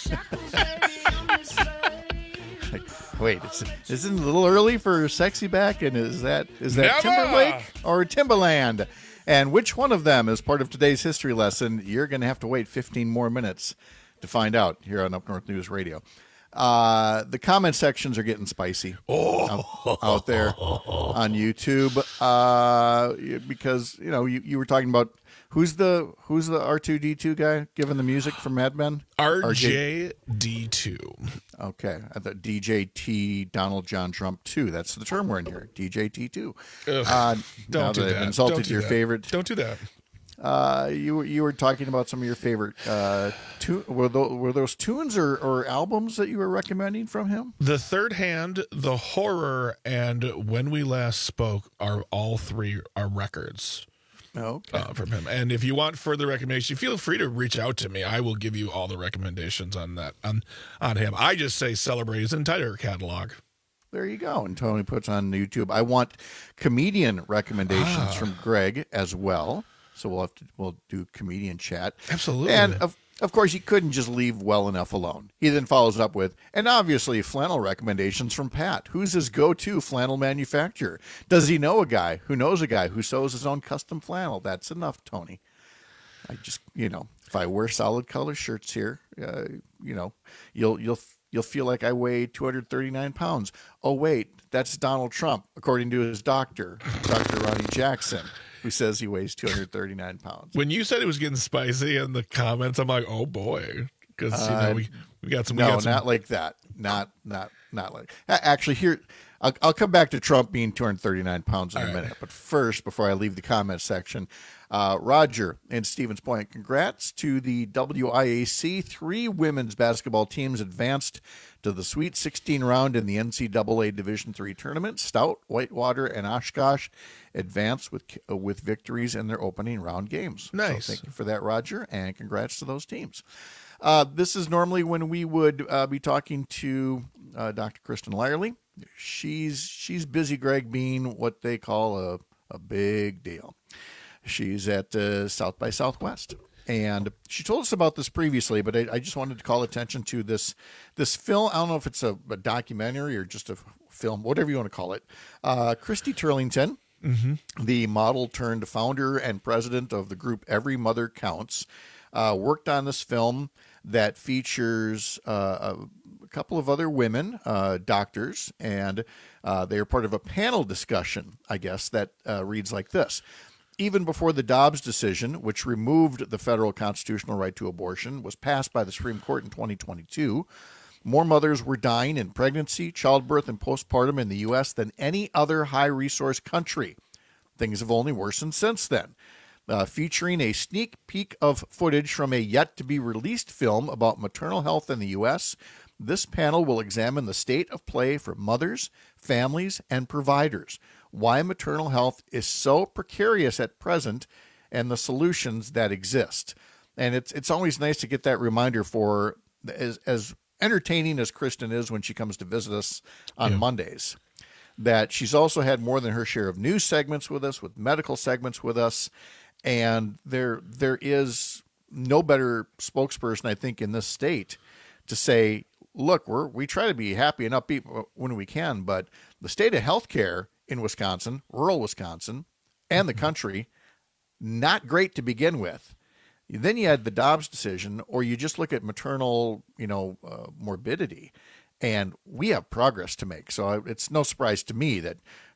Wait, it's, isn't it a little early for Sexy Back? And is that is that Never. Timberlake or Timbaland? And which one of them is part of today's history lesson? You're going to have to wait fifteen more minutes to find out here on Up North News Radio. Uh, the comment sections are getting spicy oh. out, out there on YouTube uh, because, you know, you, you were talking about who's the who's the R two D two guy giving the music from Mad Men? R J D two. Okay. I thought D J T Donald John Trump two. That's the term we're in here. D J T two. Uh, don't now do that that. I've insulted Don't do your that. favorite. Don't do that. Uh, you you were talking about some of your favorite uh, tu- were those, were those tunes or, or albums that you were recommending from him? The Third Hand, The Horror, and When We Last Spoke are all three are records. Okay. Uh, from him. And if you want further recommendations, feel free to reach out to me. I will give you all the recommendations on that on on him. I just say celebrate his entire catalog. There you go. And Tony puts on YouTube. I want comedian recommendations Ah. from Greg as well. So we'll have to we'll do comedian chat. Absolutely. And of of course he couldn't just leave well enough alone. He then follows it up with, and obviously flannel recommendations from Pat. Who's his go-to flannel manufacturer? Does he know a guy who knows a guy who sews his own custom flannel? That's enough, Tony. I just, you know, if I wear solid color shirts here, uh, you know, you'll you'll you'll feel like I weigh two hundred thirty-nine pounds. Oh wait, that's Donald Trump, according to his doctor, Doctor Ronnie Jackson, who says he weighs two hundred thirty-nine pounds. When you said it was getting spicy in the comments, I'm like, oh boy, because you know Uh, we we got some. we No, got some, not like that. Not not not like. A- Actually, here I'll, I'll come back to Trump being two hundred thirty-nine pounds in All a right. minute. But first, before I leave the comment section, uh, Roger in Stevens Point, congrats to the W I A C. Three women's basketball teams advanced to the Sweet sixteen round in the N C double A Division three tournament. Stout, Whitewater, and Oshkosh advanced with uh, with victories in their opening round games. Nice. So thank you for that, Roger, and congrats to those teams. Uh, this is normally when we would uh, be talking to uh, Doctor Kristen Lyerly. She's she's busy, Greg, being what they call a, a big deal. She's at uh, South by Southwest. And she told us about this previously, but I, I just wanted to call attention to this this film. I don't know if it's a, a documentary or just a film, whatever you want to call it. Uh, Christy Turlington, Mhm. the model turned founder and president of the group Every Mother Counts, uh, worked on this film that features uh, a couple of other women, uh, doctors, and uh, they are part of a panel discussion, I guess, that uh, reads like this. Even before the Dobbs decision, which removed the federal constitutional right to abortion, was passed by the Supreme Court in twenty twenty-two, more mothers were dying in pregnancy, childbirth, and postpartum in the U S than any other high-resource country. Things have only worsened since then. Uh, featuring a sneak peek of footage from a yet-to-be-released film about maternal health in the U S, this panel will examine the state of play for mothers, families, and providers, why maternal health is so precarious at present, and the solutions that exist. And it's it's always nice to get that reminder for, as, as entertaining as Kristen is when she comes to visit us on Yeah. Mondays, that she's also had more than her share of news segments with us, with medical segments with us, and there there is no better spokesperson, I think, in this state to say, look, we're, we try to be happy and upbeat when we can, but the state of healthcare in Wisconsin, rural Wisconsin, and the country, not great to begin with. Then you had the Dobbs decision, or you just look at maternal, you know, uh, morbidity, and we have progress to make. So it's no surprise to me that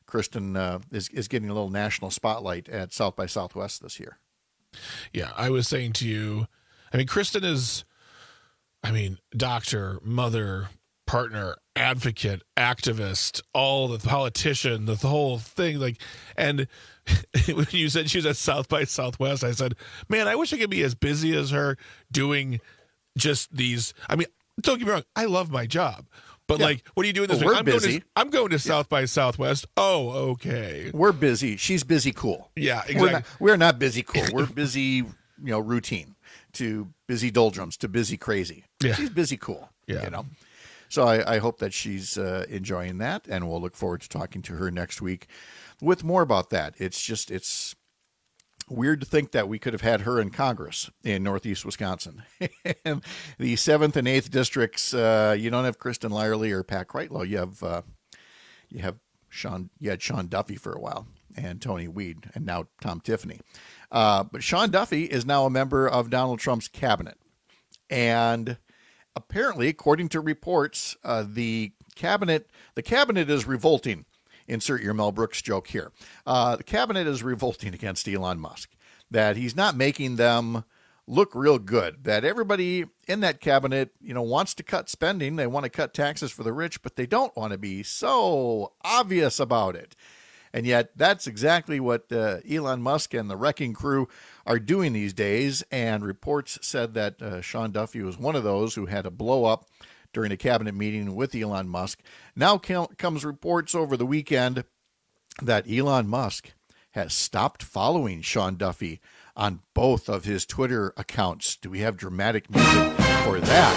Kristen uh, is is getting a little national spotlight at South by Southwest this year. Yeah, I was saying to you, I mean, Kristen is, I mean, doctor, mother, partner, advocate, activist, all the politician, the, the whole thing. Like, and when you said she was at South by Southwest, I said, man, I wish I could be as busy as her doing just these. I mean, don't get me wrong, I love my job. But yeah. like, what are you doing this well, week? We're I'm busy. Going to, I'm going to South yeah. by Southwest. Oh, okay. We're busy. She's busy cool. Yeah, exactly. We're not, we're not busy cool. We're busy, you know, routine to busy doldrums to busy crazy. Yeah. She's busy cool. Yeah. You know. So I, I hope that she's uh, enjoying that, and we'll look forward to talking to her next week with more about that. It's just, it's weird to think that we could have had her in Congress in Northeast Wisconsin. And the seventh and eighth districts, uh, you don't have Kristen Lyerly or Pat Kreitlow. You have uh, you have Sean. You had Sean Duffy for a while, and Tony Weed, and now Tom Tiffany. Uh, but Sean Duffy is now a member of Donald Trump's cabinet, and apparently, according to reports, uh, the cabinet the cabinet is revolting. Insert your Mel Brooks joke here. Uh, the cabinet is revolting against Elon Musk, that he's not making them look real good, that everybody in that cabinet, you know, wants to cut spending. They want to cut taxes for the rich, but they don't want to be so obvious about it. And yet that's exactly what uh, Elon Musk and the Wrecking Crew are doing these days. And reports said that uh, Sean Duffy was one of those who had a blow up during a cabinet meeting with Elon Musk. Now comes reports over the weekend that Elon Musk has stopped following Sean Duffy on both of his Twitter accounts. Do we have dramatic music for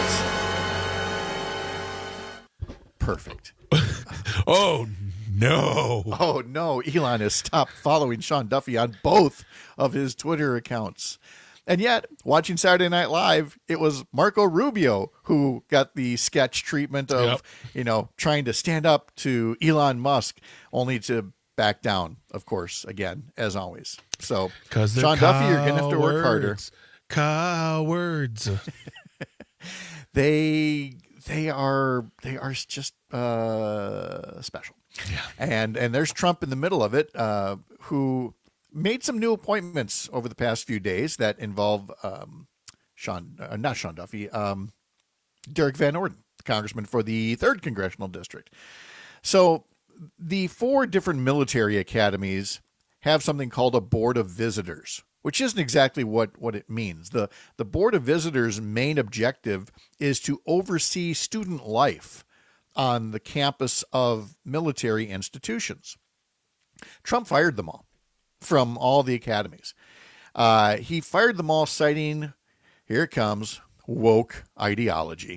that? Perfect. Oh, no. Oh, no. Elon has stopped following Sean Duffy on both of his Twitter accounts. And yet, watching Saturday Night Live, it was Marco Rubio who got the sketch treatment of, yep. you know, trying to stand up to Elon Musk, only to back down, of course, again, as always. So, Sean Duffy, you're going to have to work harder. Cowards. they they are they are just uh, special. Yeah. And and there's Trump in the middle of it, uh, who made some new appointments over the past few days that involve um, Sean, uh, not Sean Duffy, um, Derek Van Orden, congressman for the third Congressional District. So the four different military academies have something called a Board of Visitors, which isn't exactly what, what it means. The, the Board of Visitors' main objective is to oversee student life on the campus of military institutions. Trump fired them all from all the academies. Uh, he fired them all citing, here it comes, woke ideology.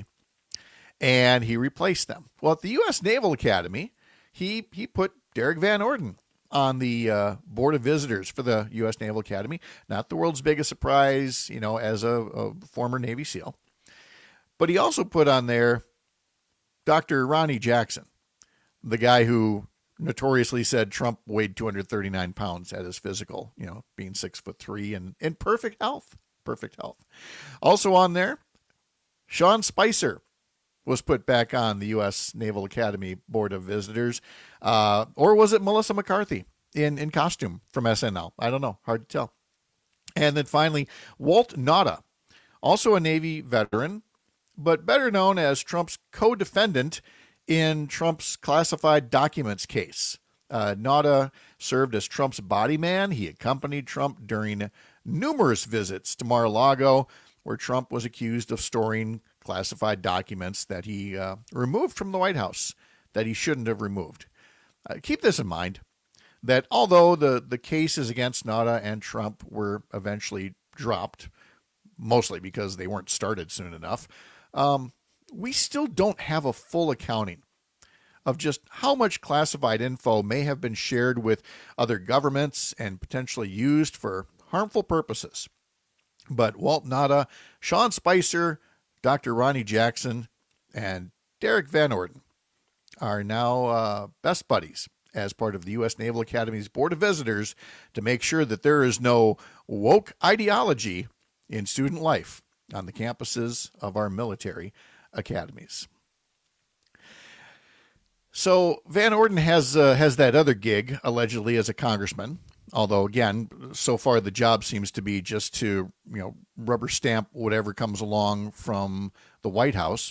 And he replaced them. Well, at the U S Naval Academy, he he put Derek Van Orden on the uh, Board of Visitors for the U S Naval Academy. Not the world's biggest surprise, you know, as a, a former Navy SEAL. But he also put on there Doctor Ronnie Jackson, the guy who notoriously said Trump weighed two hundred thirty-nine pounds at his physical, you know, being six foot three and in perfect health, perfect health. Also on there, Sean Spicer was put back on the U S Naval Academy Board of Visitors. Uh, or was it Melissa McCarthy in, in costume from S N L? I don't know. Hard to tell. And then finally, Walt Nauta, also a Navy veteran, but better known as Trump's co-defendant in Trump's classified documents case. Uh, Nauta served as Trump's body man. He accompanied Trump during numerous visits to Mar-a-Lago, where Trump was accused of storing classified documents that he uh, removed from the White House that he shouldn't have removed. Uh, keep this in mind, that although the, the cases against Nauta and Trump were eventually dropped, mostly because they weren't started soon enough, um, we still don't have a full accounting of just how much classified info may have been shared with other governments and potentially used for harmful purposes. But Walt Nauta, Sean Spicer, Doctor Ronnie Jackson, and Derek Van Orden are now uh, best buddies as part of the U S Naval Academy's Board of Visitors to make sure that there is no woke ideology in student life on the campuses of our military academies. So Van Orden has uh, has that other gig, allegedly, as a congressman. Although, again, so far the job seems to be just to, you know, rubber stamp whatever comes along from the White House,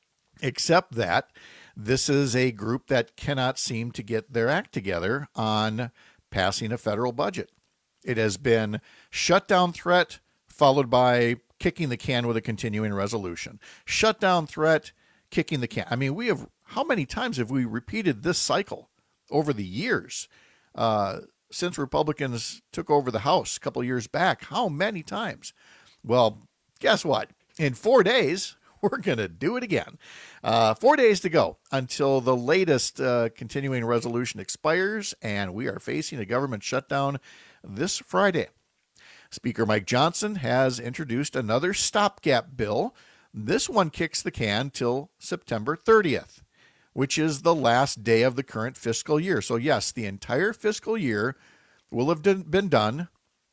except that this is a group that cannot seem to get their act together on passing a federal budget. It has been shutdown threat followed by kicking the can with a continuing resolution. Shutdown threat, kicking the can. I mean, we have, how many times have we repeated this cycle over the years? Uh, since Republicans took over the House a couple of years back, how many times? Well, guess what? In four days, we're going to do it again. Uh, four days to go until the latest uh, continuing resolution expires, and we are facing a government shutdown this Friday. Speaker Mike Johnson has introduced another stopgap bill. This one kicks the can till September thirtieth, which is the last day of the current fiscal year. So yes, the entire fiscal year will have been done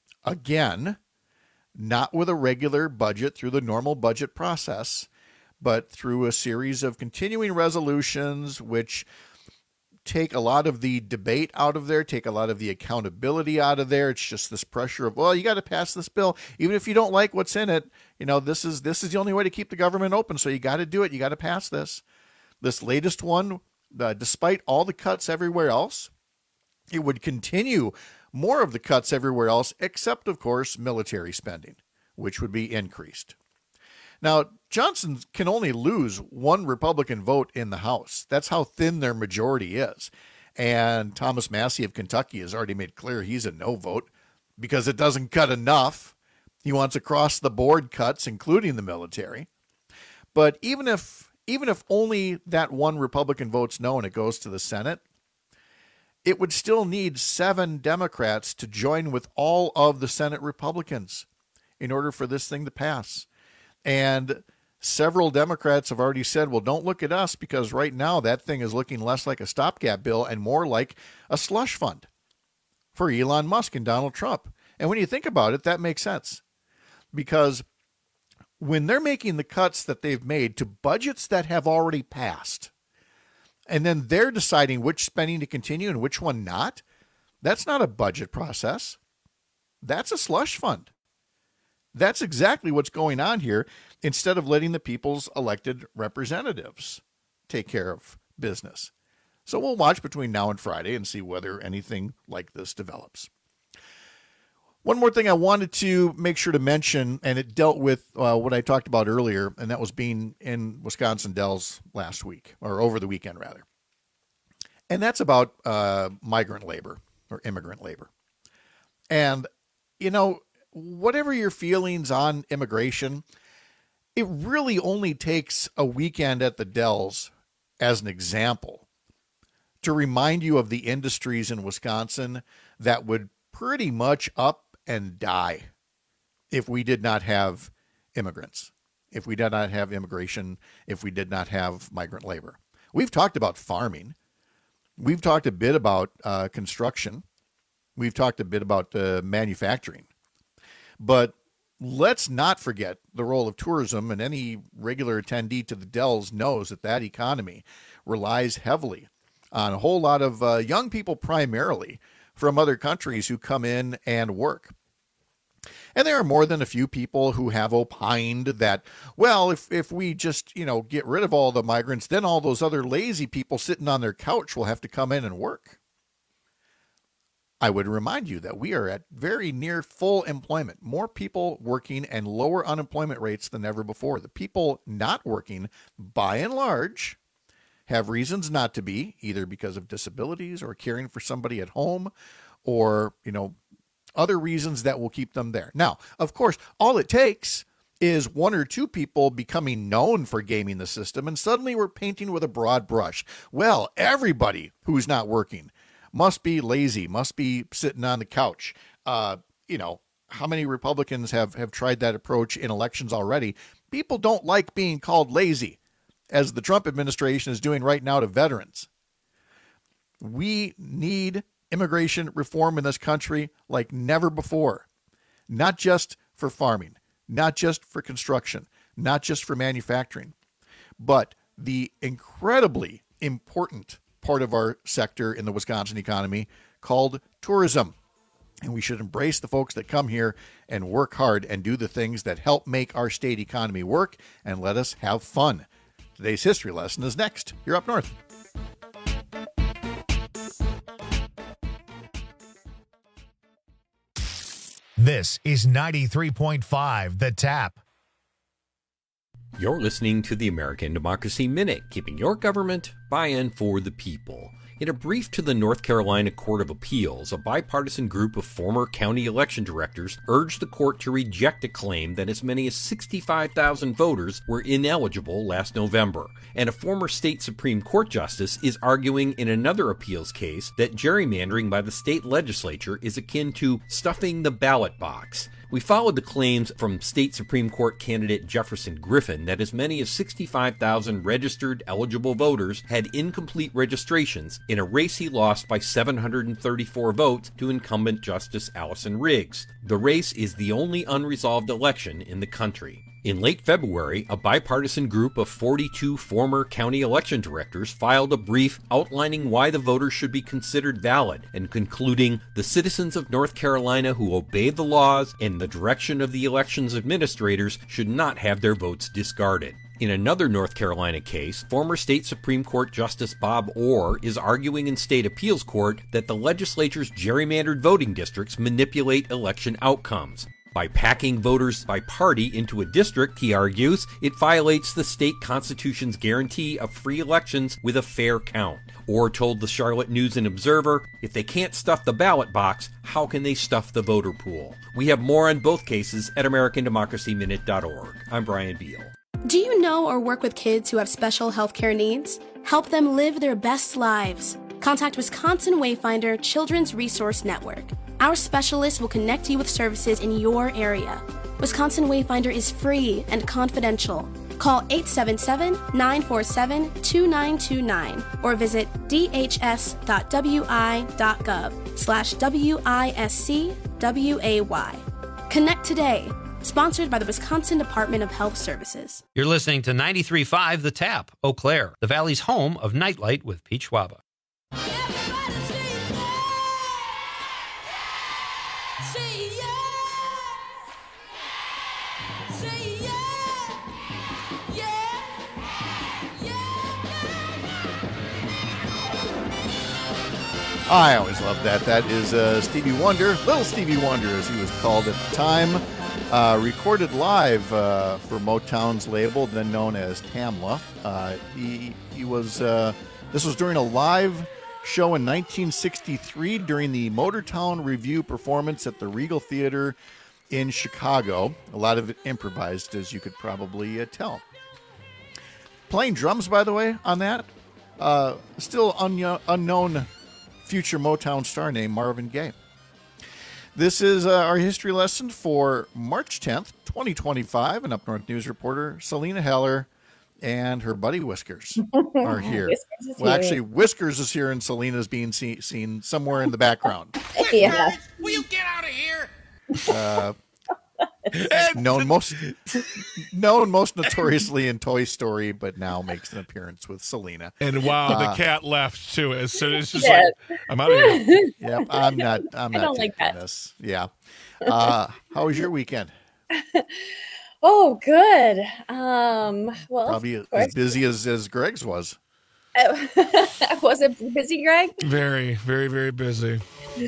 again, not with a regular budget through the normal budget process, but through a series of continuing resolutions which take a lot of the debate out of there, take a lot of the accountability out of there. It's just this pressure of, well, you got to pass this bill. Even if you don't like what's in it, you know, this is this is the only way to keep the government open. So you got to do it. You got to pass this. This latest one, uh, despite all the cuts everywhere else, it would continue more of the cuts everywhere else, except, of course, military spending, which would be increased. Now, Johnson can only lose one Republican vote in the House. That's how thin their majority is. And Thomas Massie of Kentucky has already made clear he's a no vote because it doesn't cut enough. He wants across-the-board cuts, including the military. But even if even if only that one Republican votes no and it goes to the Senate, it would still need seven Democrats to join with all of the Senate Republicans in order for this thing to pass. And several Democrats have already said, well, don't look at us because right now that thing is looking less like a stopgap bill and more like a slush fund for Elon Musk and Donald Trump. And when you think about it, that makes sense. Because when they're making the cuts that they've made to budgets that have already passed, and then they're deciding which spending to continue and which one not, that's not a budget process. That's a slush fund. That's exactly what's going on here, instead of letting the people's elected representatives take care of business. So we'll watch between now and Friday and see whether anything like this develops. One more thing I wanted to make sure to mention, and it dealt with uh, what I talked about earlier, and that was being in Wisconsin Dells last week, or over the weekend, rather. And that's about uh, migrant labor, or immigrant labor. And, you know, whatever your feelings on immigration, it really only takes a weekend at the Dells as an example to remind you of the industries in Wisconsin that would pretty much up and die if we did not have immigrants, if we did not have immigration, if we did not have migrant labor. We've talked about farming. We've talked a bit about uh, construction. We've talked a bit about uh, manufacturing. But let's not forget the role of tourism, and any regular attendee to the Dells knows that that economy relies heavily on a whole lot of uh, young people, primarily from other countries, who come in and work. And there are more than a few people who have opined that, well, if, if we just, you know, get rid of all the migrants, then all those other lazy people sitting on their couch will have to come in and work. I would remind you that we are at very near full employment, more people working and lower unemployment rates than ever before. The people not working, by and large, have reasons not to be, either because of disabilities or caring for somebody at home, or, you know, other reasons that will keep them there. Now, of course, all it takes is one or two people becoming known for gaming the system, and suddenly we're painting with a broad brush. Well, everybody who's not working must be lazy, must be sitting on the couch. Uh, you know, how many Republicans have, have tried that approach in elections already? People don't like being called lazy, as the Trump administration is doing right now to veterans. We need immigration reform in this country like never before, not just for farming, not just for construction, not just for manufacturing, but the incredibly important part of our sector in the Wisconsin economy called tourism. And we should embrace the folks that come here and work hard and do the things that help make our state economy work and let us have fun. Today's history lesson is next. You're Up North. This is ninety-three point five The Tap. You're listening to the American Democracy Minute, keeping your government by and for the people. In a brief to the North Carolina Court of Appeals, a bipartisan group of former county election directors urged the court to reject a claim that as many as sixty-five thousand voters were ineligible last November. And a former state Supreme Court justice is arguing in another appeals case that gerrymandering by the state legislature is akin to stuffing the ballot box. We followed the claims from state Supreme Court candidate Jefferson Griffin that as many as sixty-five thousand registered eligible voters had incomplete registrations in a race he lost by seven hundred thirty-four votes to incumbent Justice Allison Riggs. The race is the only unresolved election in the country. In late February, a bipartisan group of forty-two former county election directors filed a brief outlining why the voters should be considered valid and concluding the citizens of North Carolina who obey the laws and the direction of the elections administrators should not have their votes discarded. In another North Carolina case, former state Supreme Court Justice Bob Orr is arguing in state appeals court that the legislature's gerrymandered voting districts manipulate election outcomes. By packing voters by party into a district, he argues, it violates the state constitution's guarantee of free elections with a fair count. Orr told the Charlotte News and Observer, if they can't stuff the ballot box, how can they stuff the voter pool? We have more on both cases at American Democracy Minute dot org. I'm Brian Beal. Do you know or work with kids who have special healthcare needs? Help them live their best lives. Contact Wisconsin Wayfinder Children's Resource Network. Our specialists will connect you with services in your area. Wisconsin Wayfinder is free and confidential. Call eight seven seven, nine four seven, two nine two nine or visit d h s dot w i dot gov slash W I S C W A Y. Connect today. Sponsored by the Wisconsin Department of Health Services. You're listening to ninety-three point five The Tap, Eau Claire, the Valley's home of Nightlight with Pete Schwaba. I always love that. That is uh, Stevie Wonder, Little Stevie Wonder as he was called at the time. Uh, recorded live uh, for Motown's label, then known as Tamla. Uh, he he was. Uh, this was during a live show in nineteen sixty-three during the Motortown Review performance at the Regal Theater in Chicago. A lot of it improvised, as you could probably uh, tell. Playing drums, by the way, on that. Uh, still un- unknown future Motown star named Marvin Gaye. This is uh, our history lesson for March tenth, twenty twenty-five, and Up North News reporter Selena Heller and her buddy Whiskers are here. Whiskers is well, here. actually, Whiskers is here, and Selena's being see- seen somewhere in the background. Yeah. Will you get out of here? Uh, known most known most notoriously in Toy Story, but now makes an appearance with Selena. And wow, Uh, the cat left too. As soon as she's Yeah. like, "I'm out of here." Yep, I'm not. I'm I not don't like taking that. this. Yeah. Uh, how was your weekend? Oh, good. Um, well, Probably of as course. busy as, as Greg's was. Was it busy, Greg? Very, very, very busy.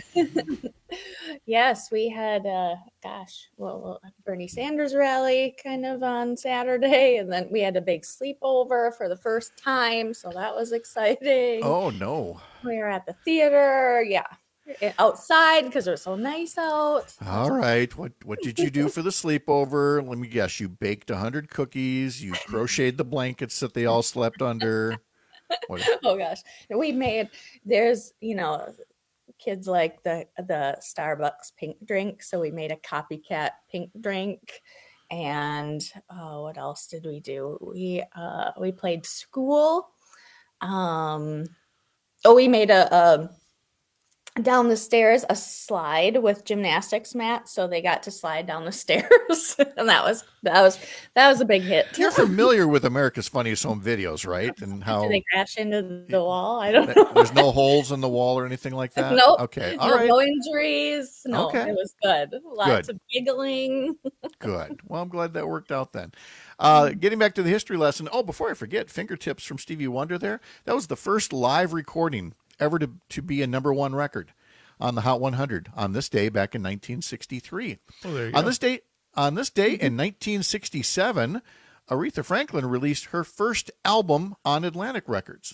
Yes, we had, uh, gosh, well, Bernie Sanders rally kind of on Saturday, and then we had a big sleepover for the first time, so that was exciting. Oh no! We were at the theater, yeah, outside because it was so nice out. All right. What what did you do for the sleepover? Let me guess. You baked a hundred cookies. You crocheted the blankets that they all slept under. What? Oh gosh, we made there's you know kids like the the Starbucks pink drink, so we made a copycat pink drink. And oh, what else did we do? We uh we played school. Um oh, we made a, a down the stairs a slide with gymnastics mats, so they got to slide down the stairs, and that was that was that was a big hit. You're familiar with America's Funniest Home Videos, right? And how Did they crash into the wall? I don't know. There's no holes in the wall or anything like that. Nope. Okay. All no, right. no injuries. No, Okay. it was good. Lots Good. of giggling. Good. Well, I'm glad that worked out then. Uh, getting back to the history lesson. Oh, before I forget, Fingertips from Stevie Wonder there. That was the first live recording ever to, to be a number one record on the Hot one hundred on this day back in nineteen sixty-three. Oh, there you on go. this day, on this day in nineteen sixty-seven, Aretha Franklin released her first album on Atlantic Records.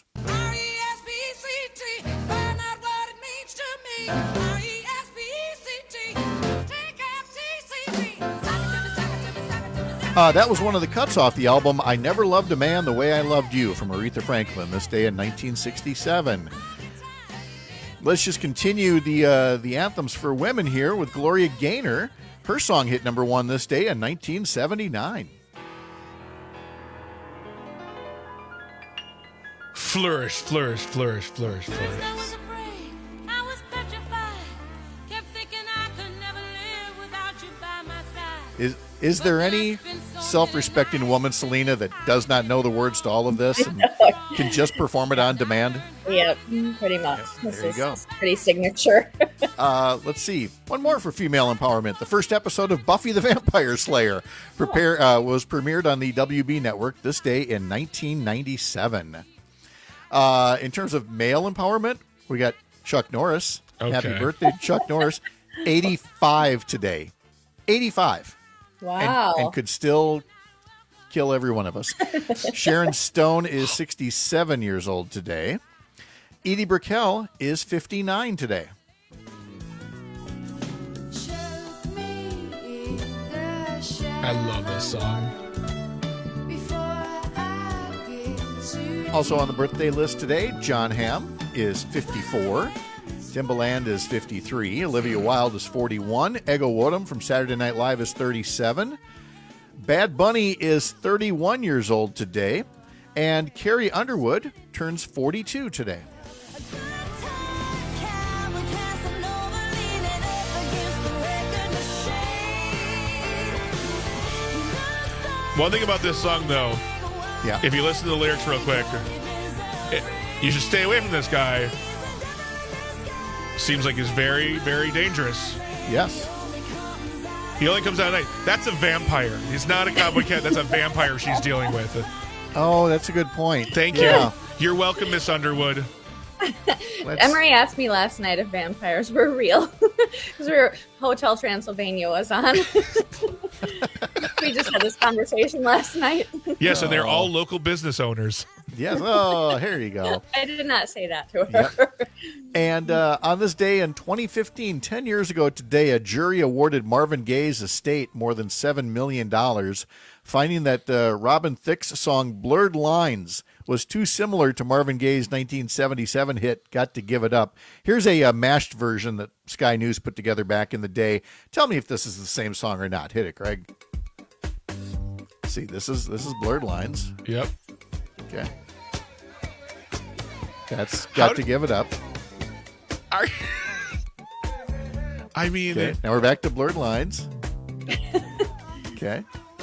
Uh, that was one of the cuts off the album I Never Loved a Man the Way I Loved You from Aretha Franklin this day in nineteen sixty-seven. Let's just continue the uh, the anthems for women here with Gloria Gaynor. Her song hit number one this day in nineteen seventy-nine. Flourish, flourish, flourish, flourish, flourish. Is is there any self-respecting woman, Selena, that does not know the words to all of this and can just perform it on demand? Yep, pretty much. This there you is go. Pretty signature. Uh, let's see. One more for female empowerment. The first episode of Buffy the Vampire Slayer prepare, uh, was premiered on the W B network this day in nineteen ninety-seven. Uh, in terms of male empowerment, we got Chuck Norris. Okay. Happy birthday, Chuck Norris. eighty-five today. eighty-five. Wow. And, and could still kill every one of us. Sharon Stone is sixty-seven years old today. Edie Brickell is fifty-nine today. I love this song. Also on the birthday list today, John Hamm is fifty-four. Timbaland is fifty-three. Olivia Wilde is forty-one. Ego Woodham from Saturday Night Live is thirty-seven. Bad Bunny is thirty-one years old today. And Carrie Underwood turns forty-two today. One thing about this song, though, yeah. if you listen to the lyrics real quick, it, you should stay away from this guy. Seems like he's very, very dangerous. Yes. He only comes out at night. That's a vampire. He's not a cowboy cat. That's a vampire she's dealing with. Oh, that's a good point. Thank Yeah. you. You're welcome, Miss Underwood. Emery asked me last night if vampires were real because we were Hotel Transylvania was on. We just had this conversation last night. Yes, and they're all local business owners. Yes. Oh, here you go. I did not say that to her. Yep. And uh, on this day in twenty fifteen, ten years ago today, a jury awarded Marvin Gaye's estate more than seven million dollars, finding that uh, Robin Thicke's song Blurred Lines was too similar to Marvin Gaye's nineteen seventy-seven hit Got to Give It Up. Here's a uh, mashed version that Sky News put together back in the day. Tell me if this is the same song or not. Hit it, Craig. See, this is this is Blurred Lines. Yep. Okay. That's Got How to d- Give It Up. Are I mean, Okay, now we're back to Blurred Lines. Okay.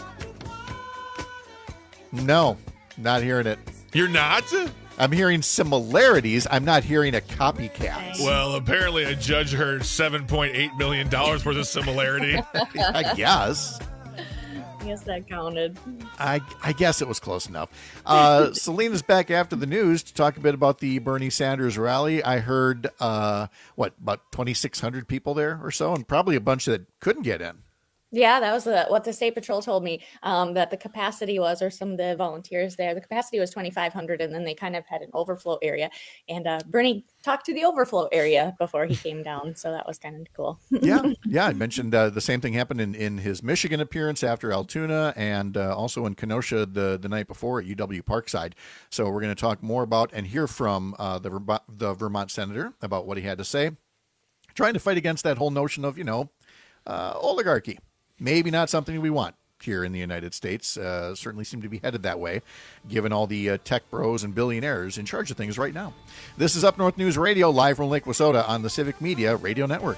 No, not hearing it. You're not? I'm hearing similarities. I'm not hearing a copycat. Well, apparently a judge heard seven point eight million dollars worth of similarity. I guess. I guess that counted. I, I guess it was close enough. Uh, Selena's back after the news to talk a bit about the Bernie Sanders rally. I heard, uh, what, about twenty-six hundred people there or so, and probably a bunch that couldn't get in. Yeah, that was the, what the State Patrol told me, um, that the capacity was, or some of the volunteers there, the capacity was twenty-five hundred, and then they kind of had an overflow area. And uh, Bernie talked to the overflow area before he came down, so that was kind of cool. yeah, yeah. I mentioned uh, the same thing happened in, in his Michigan appearance after Altoona, and uh, also in Kenosha the, the night before at U W Parkside. So we're going to talk more about and hear from uh, the, Vermont, the Vermont senator about what he had to say, trying to fight against that whole notion of, you know, uh, oligarchy. Maybe not something we want. here in the United States. Uh, certainly seem to be headed that way, given all the uh, tech bros and billionaires in charge of things right now. This is Up North News Radio, live from Lake Wausoda on the Civic Media Radio Network.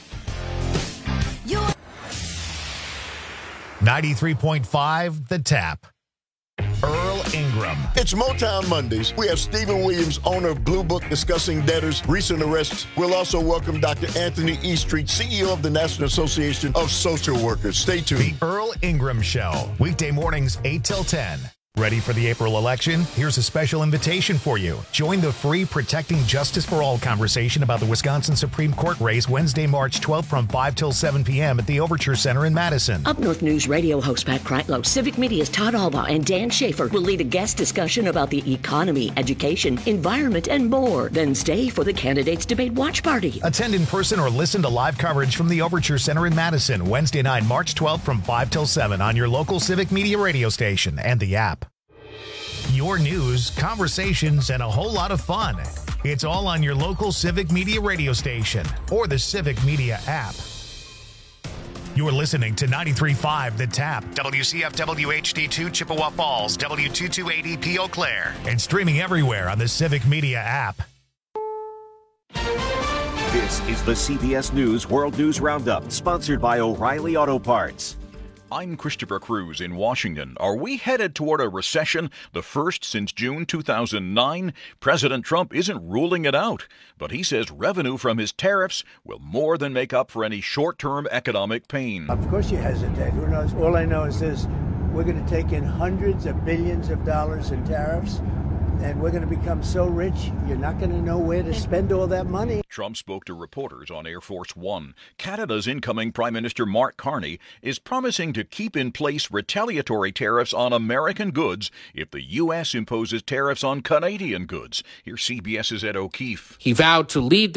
ninety-three point five The Tap. Earl Ingram. It's Motown Mondays. We have Stephen Williams, owner of Blue Book, discussing debtors' recent arrests. We'll also welcome Doctor Anthony Eastreet, C E O of the National Association of Social Workers. Stay tuned. The Earl Ingram Show, weekday mornings eight till ten. Ready for the April election? Here's a special invitation for you. Join the free Protecting Justice for All conversation about the Wisconsin Supreme Court race Wednesday, March twelfth from five till seven p.m. at the Overture Center in Madison. Up North News Radio host Pat Kreitlow, Civic Media's Todd Alba, and Dan Schaefer will lead a guest discussion about the economy, education, environment, and more. Then stay for the Candidates Debate Watch Party. Attend in person or listen to live coverage from the Overture Center in Madison, Wednesday night, March twelfth from five till seven on your local Civic Media radio station and the app. Your news, conversations, and a whole lot of fun. It's all on your local Civic Media radio station or the Civic Media app. You're listening to ninety-three point five The Tap, W C F W H D two Chippewa Falls, W two twenty-eight E P Eau Claire, and streaming everywhere on the Civic Media app. This is the C B S News World News Roundup, sponsored by O'Reilly Auto Parts. I'm Christopher Cruz in Washington. Are we headed toward a recession, the first since June two thousand nine? President Trump isn't ruling it out, but he says revenue from his tariffs will more than make up for any short-term economic pain. Of course you hesitate. Who knows? All I know is this. We're going to take in hundreds of billions of dollars in tariffs, and we're going to become so rich, you're not going to know where to spend all that money. Trump spoke to reporters on Air Force One. Canada's incoming Prime Minister Mark Carney is promising to keep in place retaliatory tariffs on American goods if the U S imposes tariffs on Canadian goods. Here's CBS's Ed O'Keefe. He vowed to lead the